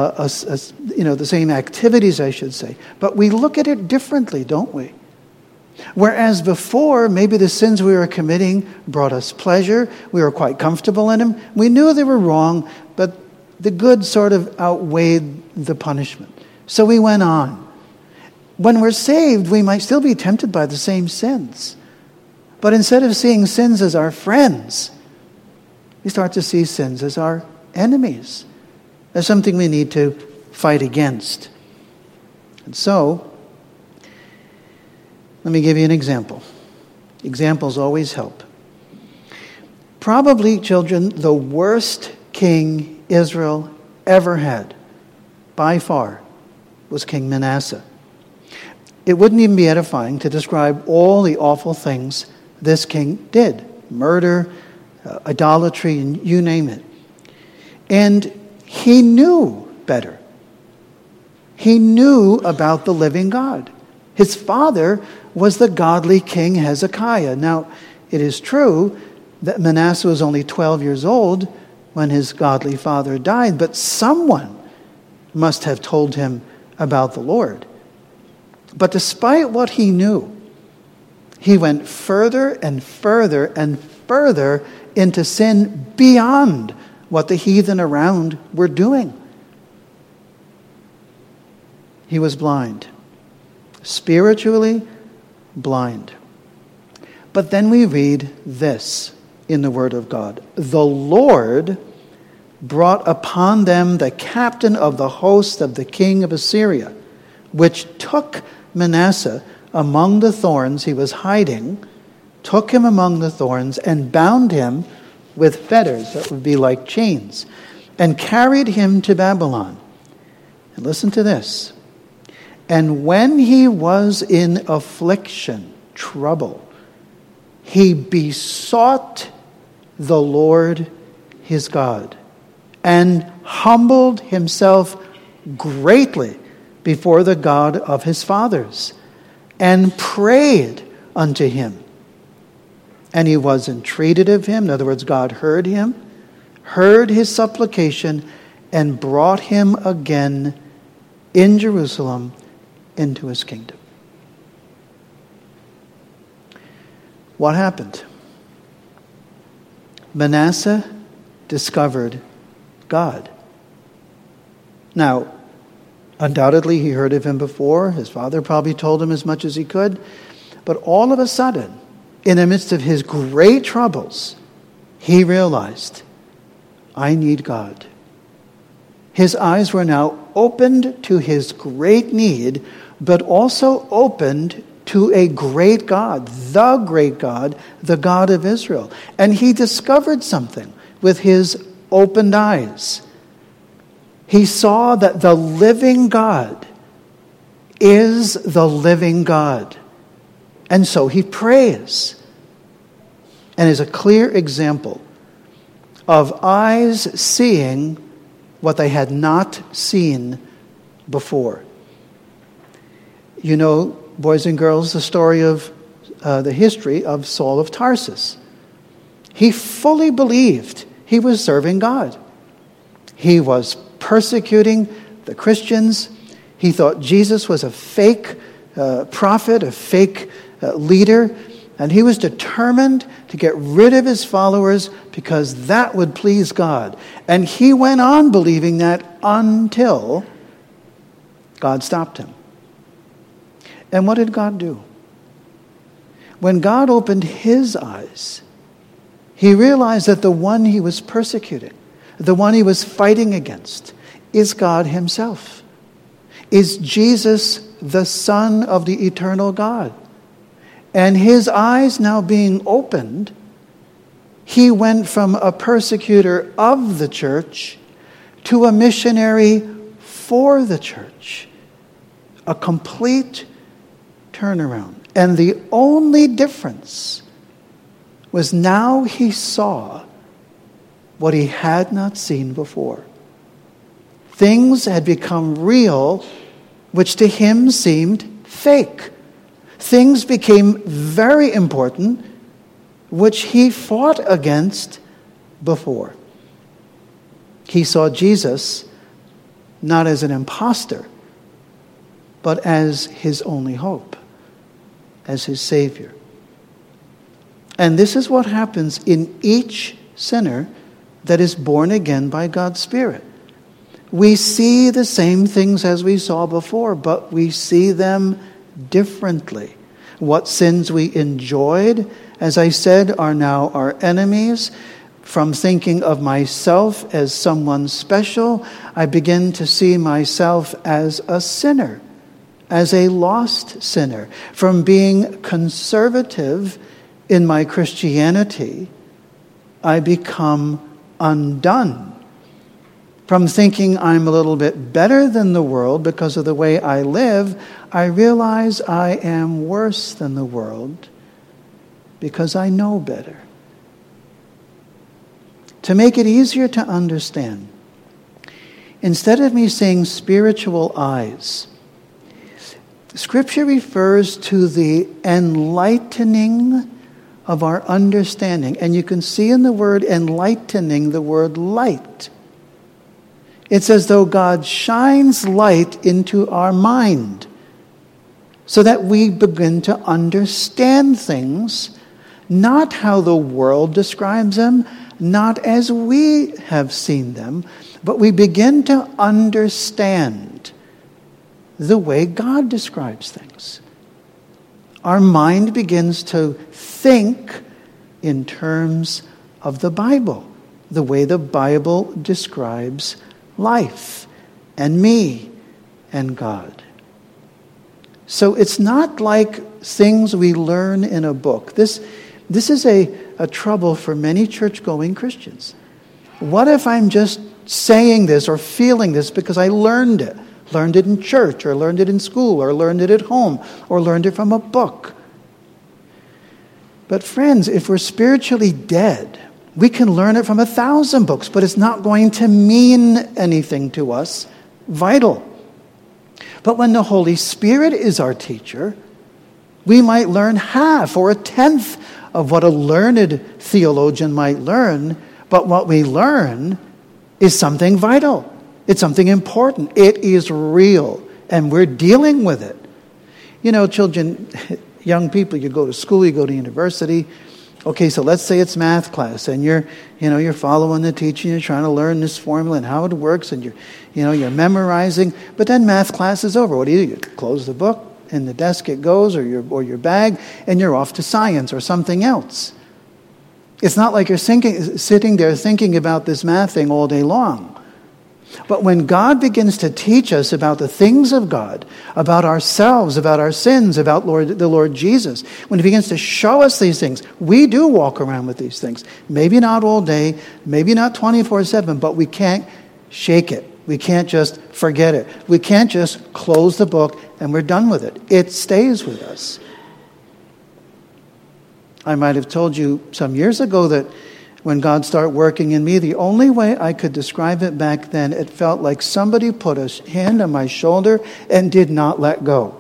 the same activities, I should say. But we look at it differently, don't we? Whereas before, maybe the sins we were committing brought us pleasure. We were quite comfortable in them. We knew they were wrong, but the good sort of outweighed the punishment. So we went on. When we're saved, we might still be tempted by the same sins. But instead of seeing sins as our friends, we start to see sins as our enemies, as something we need to fight against. And so, let me give you an example. Examples always help. Probably, children, the worst king Israel ever had, by far, was King Manasseh. It wouldn't even be edifying to describe all the awful things this king did. Murder, idolatry, and you name it. And he knew better. He knew about the living God. His father was the godly King Hezekiah. Now, it is true that Manasseh was only 12 years old when his godly father died, but someone must have told him about the Lord. But despite what he knew, he went further and further and further into sin beyond what the heathen around were doing. He was blind, spiritually blind. But then we read this in the Word of God. The Lord brought upon them the captain of the host of the king of Assyria, which took Manasseh among the thorns he was hiding, took him among the thorns and bound him with fetters, that would be like chains, and carried him to Babylon. And listen to this. And when he was in affliction, trouble, he besought the Lord his God and humbled himself greatly before the God of his fathers and prayed unto him. And he was entreated of him. In other words, God heard him, heard his supplication, and brought him again in Jerusalem into his kingdom. What happened? Manasseh discovered God. Now, undoubtedly he heard of him before. His father probably told him as much as he could. But all of a sudden, in the midst of his great troubles, he realized, I need God. His eyes were now opened to his great need, but also opened to a great God, the God of Israel. And he discovered something with his opened eyes. He saw that the living God is the living God. And so he prays. And is a clear example of eyes seeing what they had not seen before. You know, boys and girls, the story of the history of Saul of Tarsus. He fully believed he was serving God. He was persecuting the Christians. He thought Jesus was a fake prophet, a fake leader, and he was determined to get rid of his followers because that would please God. And he went on believing that until God stopped him. And what did God do? When God opened his eyes, he realized that the one he was persecuting, the one he was fighting against, is God himself. Is Jesus the Son of the eternal God? And his eyes now being opened, he went from a persecutor of the church to a missionary for the church. A complete turnaround. And the only difference was now he saw what he had not seen before. Things had become real, which to him seemed fake. Things became very important, which he fought against before. He saw Jesus not as an imposter, but as his only hope. as his Savior. And this is what happens in each sinner that is born again by God's Spirit. We see the same things as we saw before, but we see them differently. What sins we enjoyed, as I said, are now our enemies. From thinking of myself as someone special, I begin to see myself as a sinner, as a lost sinner. From being conservative in my Christianity, I become undone. From thinking I'm a little bit better than the world because of the way I live, I realize I am worse than the world because I know better. To make it easier to understand, instead of me saying spiritual eyes, Scripture refers to the enlightening of our understanding. And you can see in the word enlightening the word light. It's as though God shines light into our mind so that we begin to understand things, not how the world describes them, not as we have seen them, but we begin to understand the way God describes things. Our mind begins to think in terms of the Bible, the way the Bible describes life and me and God. So it's not like things we learn in a book. This is a trouble for many church-going Christians. What if I'm just saying this or feeling this because I learned it? Learned it in church, or learned it in school, or learned it at home, or learned it from a book. But friends, if we're spiritually dead, we can learn it from 1,000 books, but it's not going to mean anything to us vital. But when the Holy Spirit is our teacher, we might learn half or a tenth of what a learned theologian might learn, but what we learn is something vital. It's something important. It is real, and we're dealing with it. You know, children, young people, you go to school, you go to university. Okay, so let's say it's math class, and you're following the teacher, you're trying to learn this formula and how it works, and you're memorizing. But then math class is over. What do? You close the book, in the desk it goes, or your bag, and you're off to science or something else. It's not like you're sitting there thinking about this math thing all day long. But when God begins to teach us about the things of God, about ourselves, about our sins, about the Lord Jesus, when he begins to show us these things, we do walk around with these things. Maybe not all day, maybe not 24/7, but we can't shake it. We can't just forget it. We can't just close the book and we're done with it. It stays with us. I might have told you some years ago that when God started working in me, the only way I could describe it back then, it felt like somebody put a hand on my shoulder and did not let go.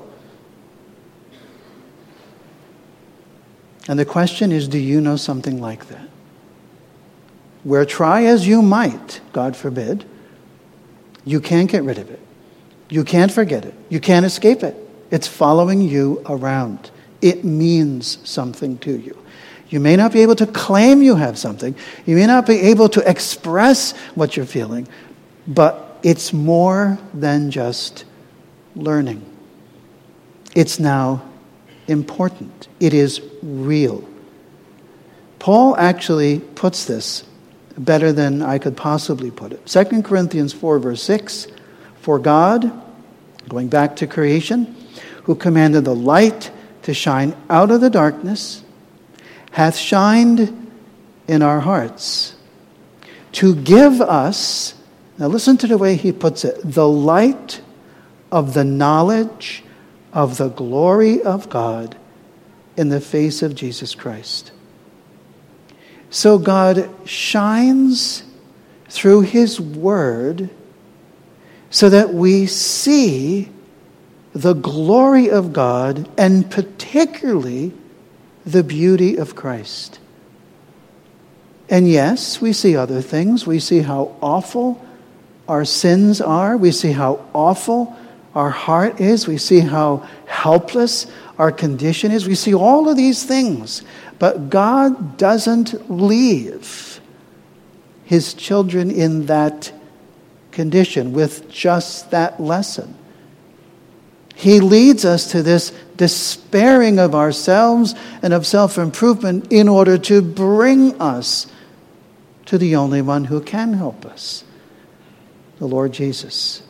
And the question is, do you know something like that? Where try as you might, God forbid, you can't get rid of it. You can't forget it. You can't escape it. It's following you around. It means something to you. You may not be able to claim you have something. You may not be able to express what you're feeling. But it's more than just learning. It's now important. It is real. Paul actually puts this better than I could possibly put it. 2 Corinthians 4, verse 6, "For God," going back to creation, "who commanded the light to shine out of the darkness, hath shined in our hearts to give us," now listen to the way he puts it, "the light of the knowledge of the glory of God in the face of Jesus Christ." So God shines through his word so that we see the glory of God and particularly the beauty of Christ. And yes, we see other things. We see how awful our sins are. We see how awful our heart is. We see how helpless our condition is. We see all of these things. But God doesn't leave his children in that condition with just that lesson. He leads us to this despairing of ourselves and of self-improvement in order to bring us to the only one who can help us, the Lord Jesus.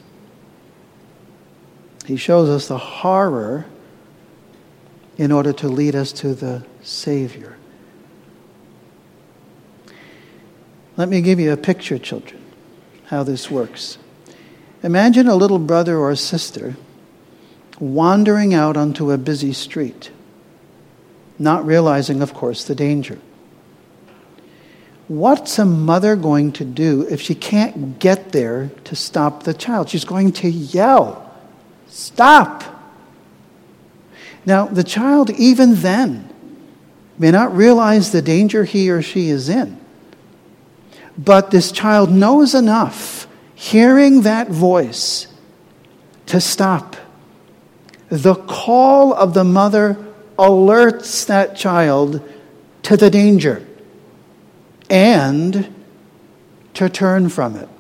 He shows us the horror in order to lead us to the Savior. Let me give you a picture, children, how this works. Imagine a little brother or sister wandering out onto a busy street, not realizing, of course, the danger. What's a mother going to do if she can't get there to stop the child? She's going to yell, "Stop!" Now, the child, even then, may not realize the danger he or she is in. But this child knows enough, hearing that voice, to stop. The call of the mother alerts that child to the danger and to turn from it.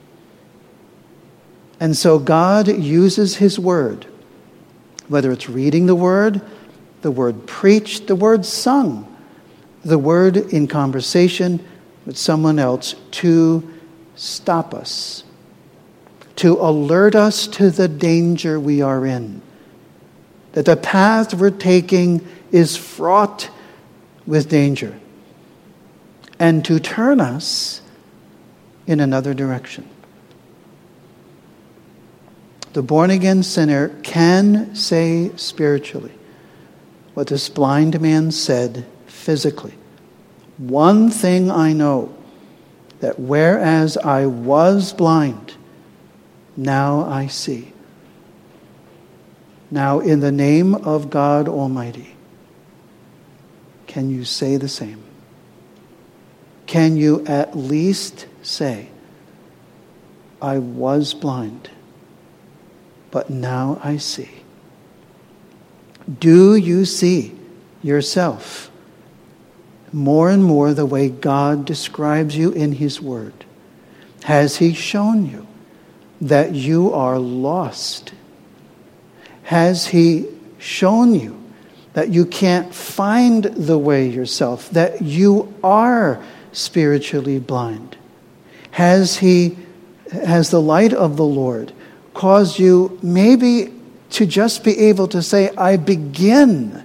And so God uses his word, whether it's reading the word preached, the word sung, the word in conversation with someone else, to stop us, to alert us to the danger we are in, that the path we're taking is fraught with danger, and to turn us in another direction. The born-again sinner can say spiritually what this blind man said physically. "One thing I know, that whereas I was blind, now I see." Now, in the name of God Almighty, can you say the same? Can you at least say, "I was blind, but now I see"? Do you see yourself more and more the way God describes you in his word? Has he shown you that you are lost? Has he shown you that you can't find the way yourself, that you are spiritually blind? Has the light of the Lord caused you maybe to just be able to say, I begin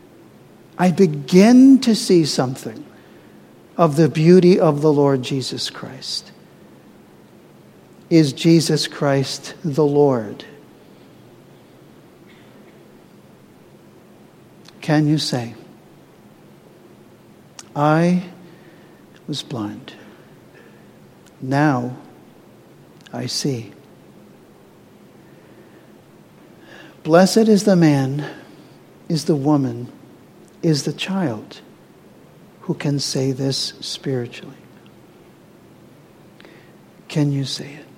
to see something of the beauty of the Lord Jesus Christ? Is Jesus Christ the Lord? Can you say, "I was blind, now I see"? Blessed is the man, is the woman, is the child who can say this spiritually. Can you say it?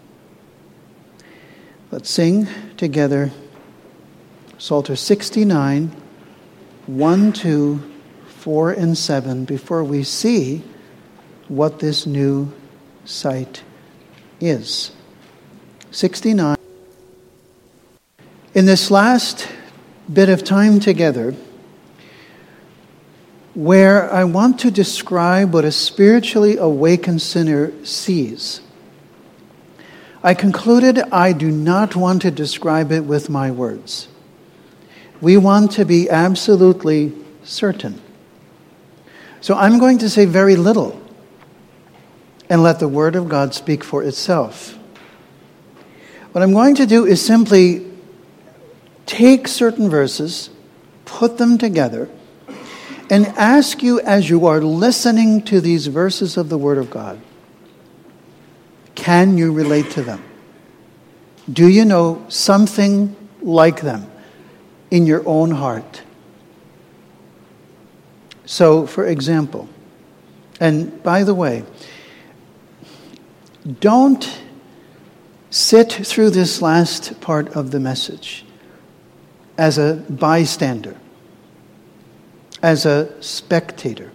Let's sing together Psalter 69, 1, 2, 4, and 7 before we see what this new sight is. 69. In this last bit of time together, where I want to describe what a spiritually awakened sinner sees, I concluded I do not want to describe it with my words. We want to be absolutely certain. So I'm going to say very little and let the Word of God speak for itself. What I'm going to do is simply take certain verses, put them together, and ask you as you are listening to these verses of the Word of God, can you relate to them? Do you know something like them in your own heart? So, for example, and by the way, don't sit through this last part of the message as a bystander, as a spectator.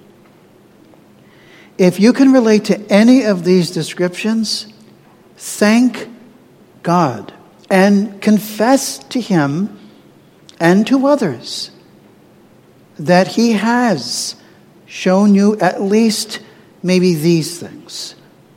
If you can relate to any of these descriptions, thank God and confess to Him and to others that He has shown you at least maybe these things.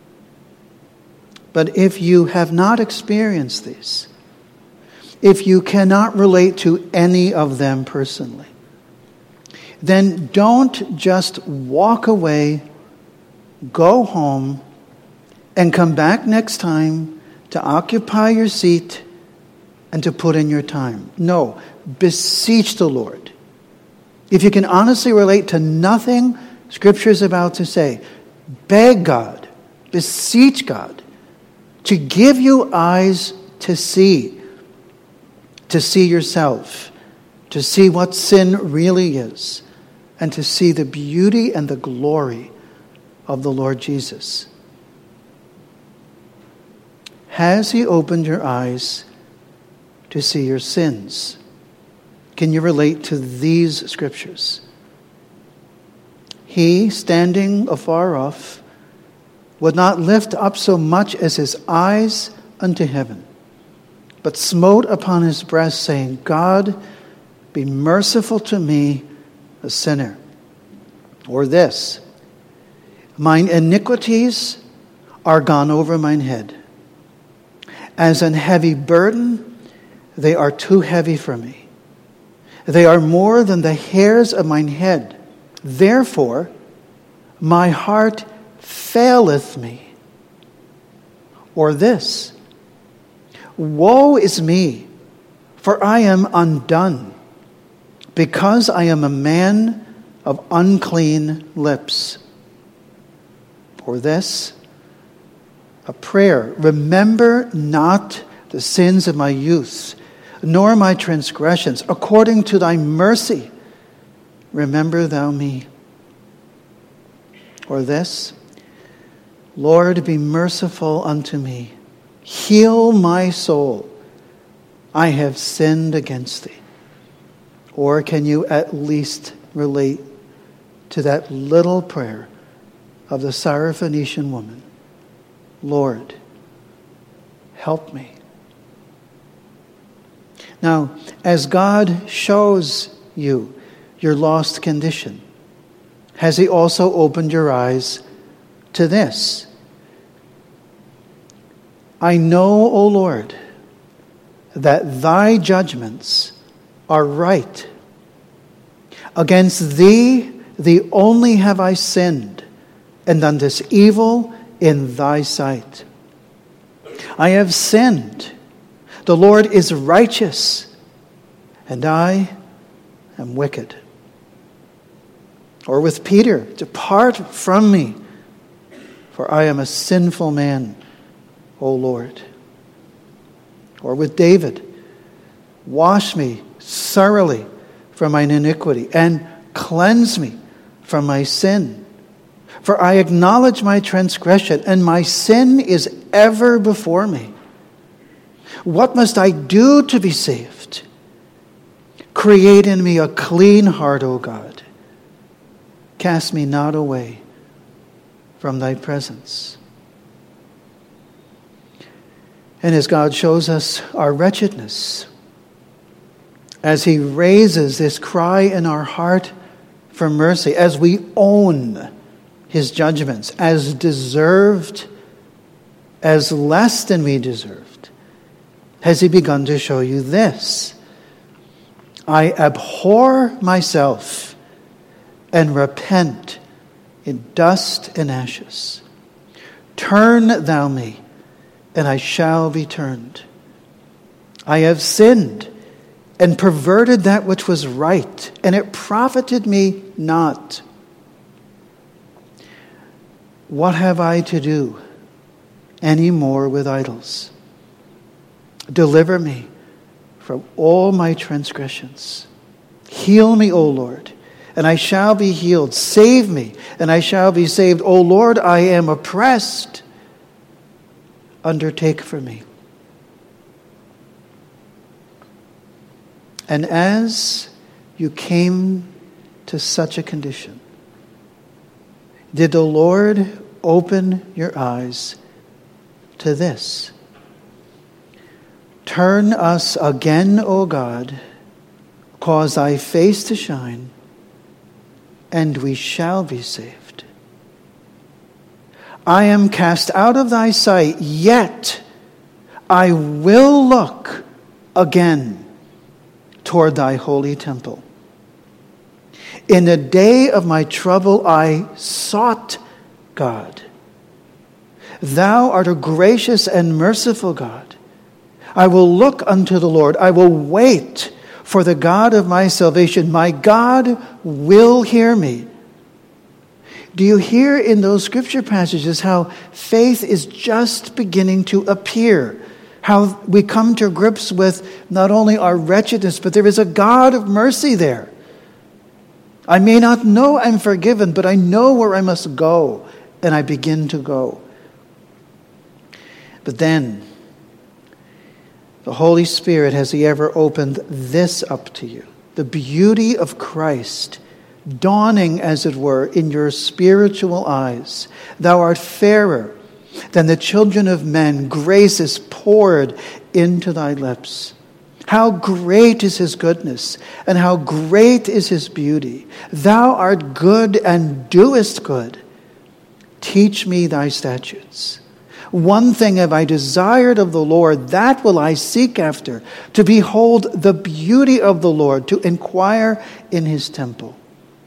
But if you have not experienced these, if you cannot relate to any of them personally, then don't just walk away, go home, and come back next time to occupy your seat and to put in your time. No, beseech the Lord. If you can honestly relate to nothing Scripture is about to say, beg God, beseech God to give you eyes to see yourself, to see what sin really is, and to see the beauty and the glory of the Lord Jesus. Has He opened your eyes to see your sins? Can you relate to these scriptures? He, standing afar off, would not lift up so much as his eyes unto heaven, but smote upon his breast, saying, God, be merciful to me, a sinner. Or this, mine iniquities are gone over mine head. As an heavy burden, they are too heavy for me. They are more than the hairs of mine head. Therefore, my heart faileth me. Or this, woe is me, for I am undone, because I am a man of unclean lips. Or this, a prayer, remember not the sins of my youth, nor my transgressions. According to thy mercy, remember thou me. Or this, Lord, be merciful unto me. Heal my soul. I have sinned against thee. Or can you at least relate to that little prayer of the Syrophoenician woman? Lord, help me. Now, as God shows you your lost condition, has He also opened your eyes to this? I know, O Lord, that thy judgments are right. Against thee only have I sinned, and done this evil in thy sight. I have sinned. The Lord is righteous, and I am wicked. Or with Peter, depart from me, for I am a sinful man, O Lord. Or with David, wash me thoroughly from mine iniquity, and cleanse me from my sin. For I acknowledge my transgression, and my sin is ever before me. What must I do to be saved? Create in me a clean heart, O God. Cast me not away from thy presence. And as God shows us our wretchedness, as He raises this cry in our heart for mercy, as we own His judgments as deserved, as less than we deserved, has He begun to show you this: I abhor myself and repent in dust and ashes. Turn thou me, and I shall be turned. I have sinned and perverted that which was right, and it profited me not. What have I to do any more with idols? Deliver me from all my transgressions. Heal me, O Lord, and I shall be healed. Save me, and I shall be saved. O Lord, I am oppressed. Undertake for me. And as you came to such a condition, did the Lord open your eyes to this? Turn us again, O God, cause thy face to shine, and we shall be saved. I am cast out of thy sight, yet I will look again toward thy holy temple. In the day of my trouble I sought God. Thou art a gracious and merciful God. I will look unto the Lord. I will wait for the God of my salvation. My God will hear me. Do you hear in those scripture passages how faith is just beginning to appear? How we come to grips with not only our wretchedness, but there is a God of mercy there. I may not know I'm forgiven, but I know where I must go, and I begin to go. But then, the Holy Spirit, has He ever opened this up to you? The beauty of Christ, dawning, as it were, in your spiritual eyes. Thou art fairer than the children of men. Grace is poured into thy lips. How great is His goodness, and how great is His beauty. Thou art good and doest good. Teach me thy statutes. One thing have I desired of the Lord, that will I seek after, to behold the beauty of the Lord, to inquire in His temple.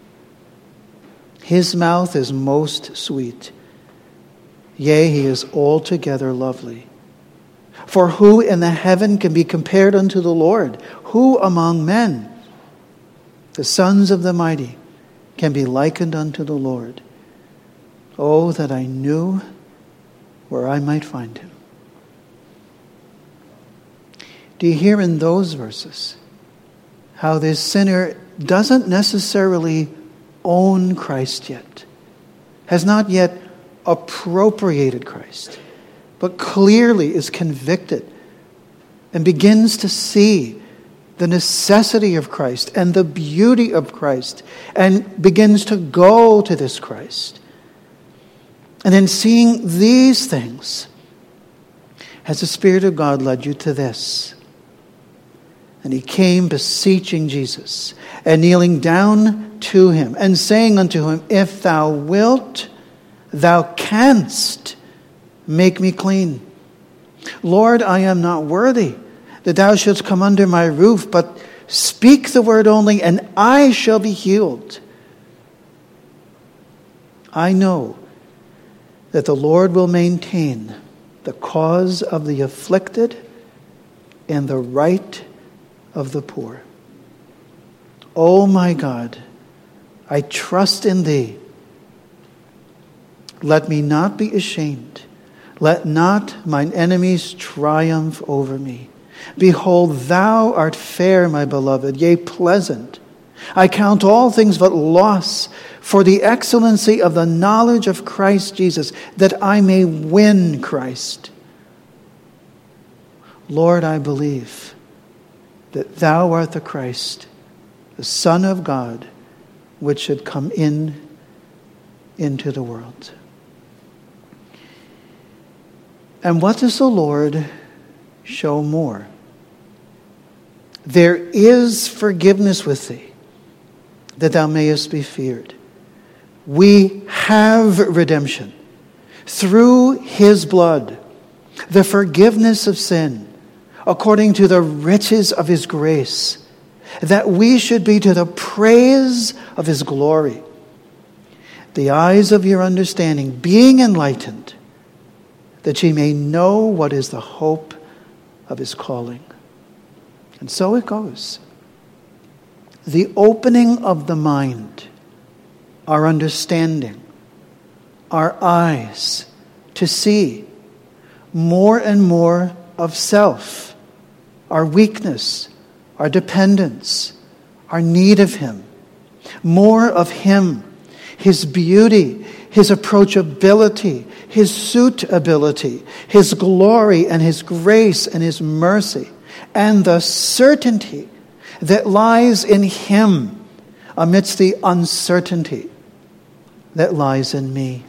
His mouth is most sweet. Yea, He is altogether lovely. For who in the heaven can be compared unto the Lord? Who among men, the sons of the mighty, can be likened unto the Lord? Oh, that I knew where I might find Him. Do you hear in those verses how this sinner doesn't necessarily own Christ yet, has not yet appropriated Christ, but clearly is convicted and begins to see the necessity of Christ and the beauty of Christ and begins to go to this Christ? And then seeing these things, has the Spirit of God led you to this? And he came beseeching Jesus and kneeling down to him and saying unto him, If thou wilt, thou canst make me clean. Lord, I am not worthy that thou shouldst come under my roof, but speak the word only, and I shall be healed. I know that the Lord will maintain the cause of the afflicted and the right of the poor. O my God, I trust in thee. Let me not be ashamed. Let not mine enemies triumph over me. Behold, thou art fair, my beloved, yea, pleasant. I count all things but loss for the excellency of the knowledge of Christ Jesus, that I may win Christ. Lord, I believe that thou art the Christ, the Son of God, which should come into the world. And what does the Lord show more? There is forgiveness with thee, that thou mayest be feared. We have redemption through his blood, the forgiveness of sin, according to the riches of his grace, that we should be to the praise of his glory. The eyes of your understanding being enlightened, that ye may know what is the hope of his calling. And so it goes. The opening of the mind, our understanding, our eyes to see more and more of self, our weakness, our dependence, our need of him, more of him, his beauty, his approachability, his suitability, his glory and his grace and his mercy, and the certainty that lies in him amidst the uncertainty that lies in me?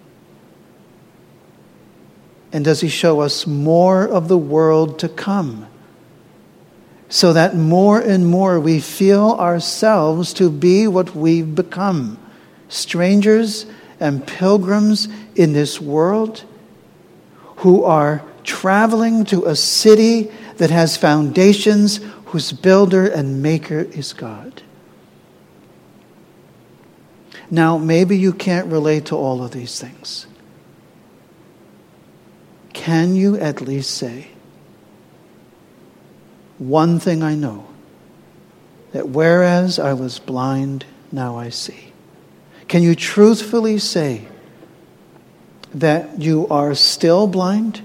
And does he show us more of the world to come, so that more and more we feel ourselves to be what we've become, strangers and pilgrims in this world who are traveling to a city that has foundations, whose builder and maker is God? Now, maybe you can't relate to all of these things. Can you at least say, one thing I know, that whereas I was blind, now I see? Can you truthfully say that you are still blind?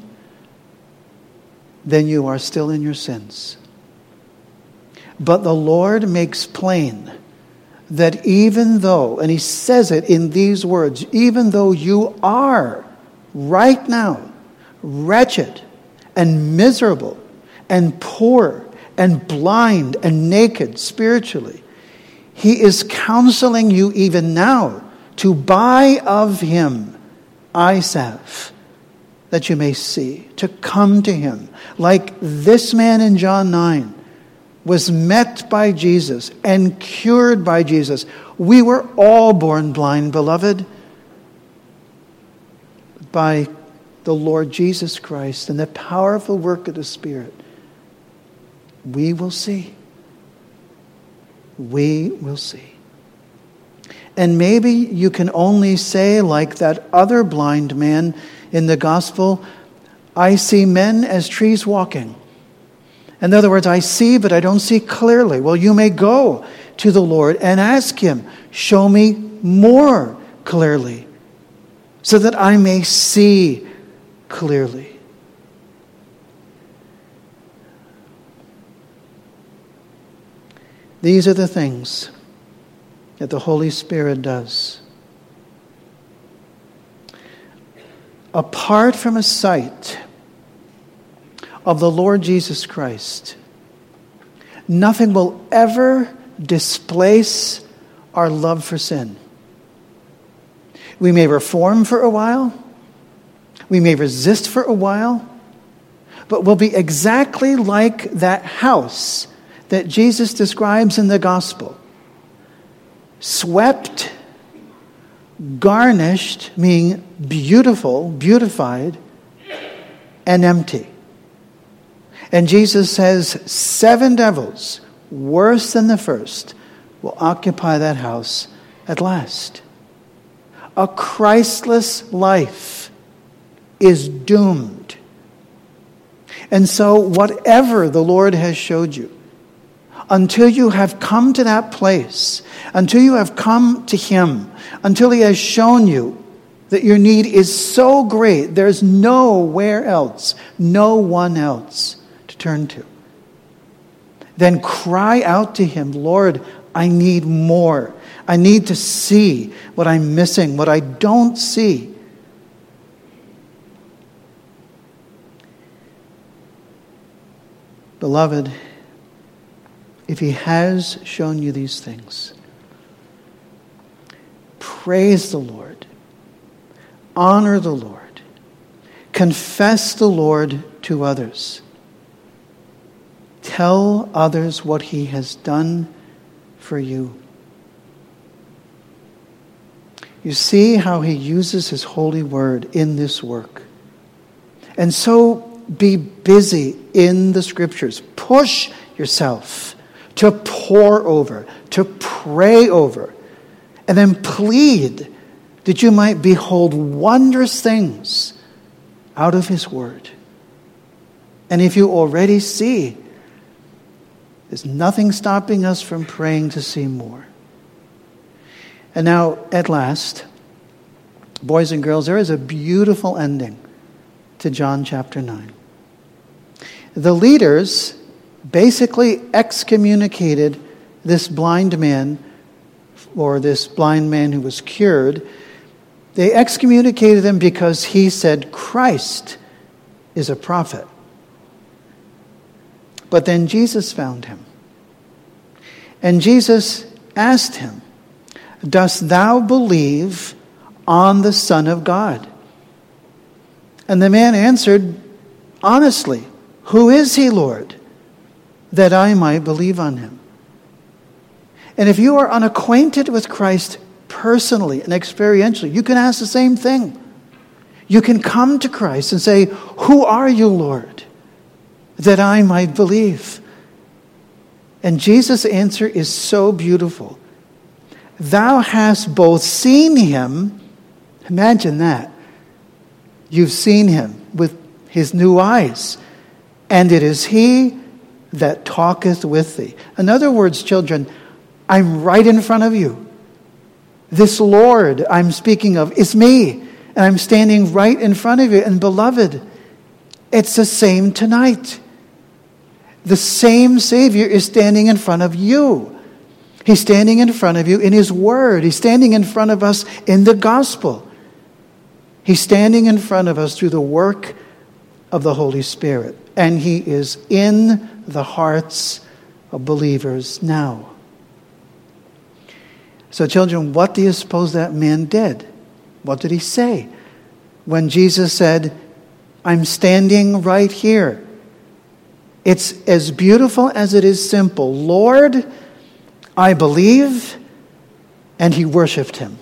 Then you are still in your sins. But the Lord makes plain that even though, and he says it in these words, even though you are right now wretched and miserable and poor and blind and naked spiritually, he is counseling you even now to buy of him eye salve, that you may see, to come to him. Like this man in John 9 was met by Jesus and cured by Jesus. We were all born blind, beloved, by the Lord Jesus Christ and the powerful work of the Spirit. We will see. We will see. And maybe you can only say, like that other blind man in the gospel, I see men as trees walking. In other words, I see, but I don't see clearly. Well, you may go to the Lord and ask him, show me more clearly, so that I may see clearly. These are the things that the Holy Spirit does. Apart from a sight of the Lord Jesus Christ, nothing will ever displace our love for sin. We may reform for a while, we may resist for a while, but we'll be exactly like that house that Jesus describes in the gospel. Swept, garnished, meaning beautiful, beautified, and empty. And Jesus says 7 devils, worse than the first, will occupy that house at last. A Christless life is doomed. And so whatever the Lord has showed you, until you have come to that place, until you have come to him, until he has shown you that your need is so great, there's nowhere else, no one else to turn to, then cry out to him, Lord, I need more. I need to see what I'm missing, what I don't see. Beloved, if he has shown you these things, praise the Lord, honor the Lord, confess the Lord to others, tell others what he has done for you. You see how he uses his holy word in this work. And so be busy in the scriptures. Push yourself to pore over, to pray over, and then plead that you might behold wondrous things out of his word. And if you already see, there's nothing stopping us from praying to see more. And now, at last, boys and girls, there is a beautiful ending to John chapter 9. The leaders basically excommunicated this blind man, or this blind man who was cured. They excommunicated him because he said Christ is a prophet. But then Jesus found him. And Jesus asked him, "Dost thou believe on the Son of God?" And the man answered honestly, "Who is he, Lord, that I might believe on him?" And if you are unacquainted with Christ personally and experientially, you can ask the same thing. You can come to Christ and say, "Who are you, Lord, that I might believe?" And Jesus' answer is so beautiful. "Thou hast both seen him," imagine that. You've seen him with his new eyes, "and it is he that talketh with thee." In other words, children, I'm right in front of you. This Lord I'm speaking of is me, and I'm standing right in front of you. And beloved, it's the same tonight. The same Savior is standing in front of you. He's standing in front of you in his word. He's standing in front of us in the gospel. He's standing in front of us through the work of the Holy Spirit. And he is in the hearts of believers now. So children, what do you suppose that man did? What did he say when Jesus said, "I'm standing right here"? It's as beautiful as it is simple. "Lord, I believe," and he worshiped him.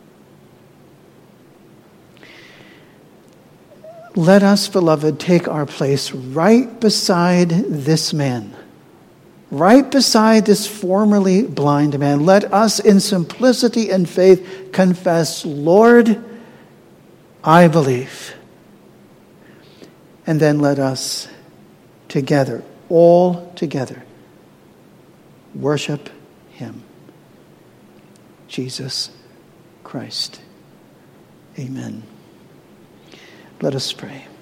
Let us, beloved, take our place right beside this man, right beside this formerly blind man. Let us, in simplicity and faith, confess, "Lord, I believe." And then let us together, all together, worship him, Jesus Christ. Amen. Let us pray.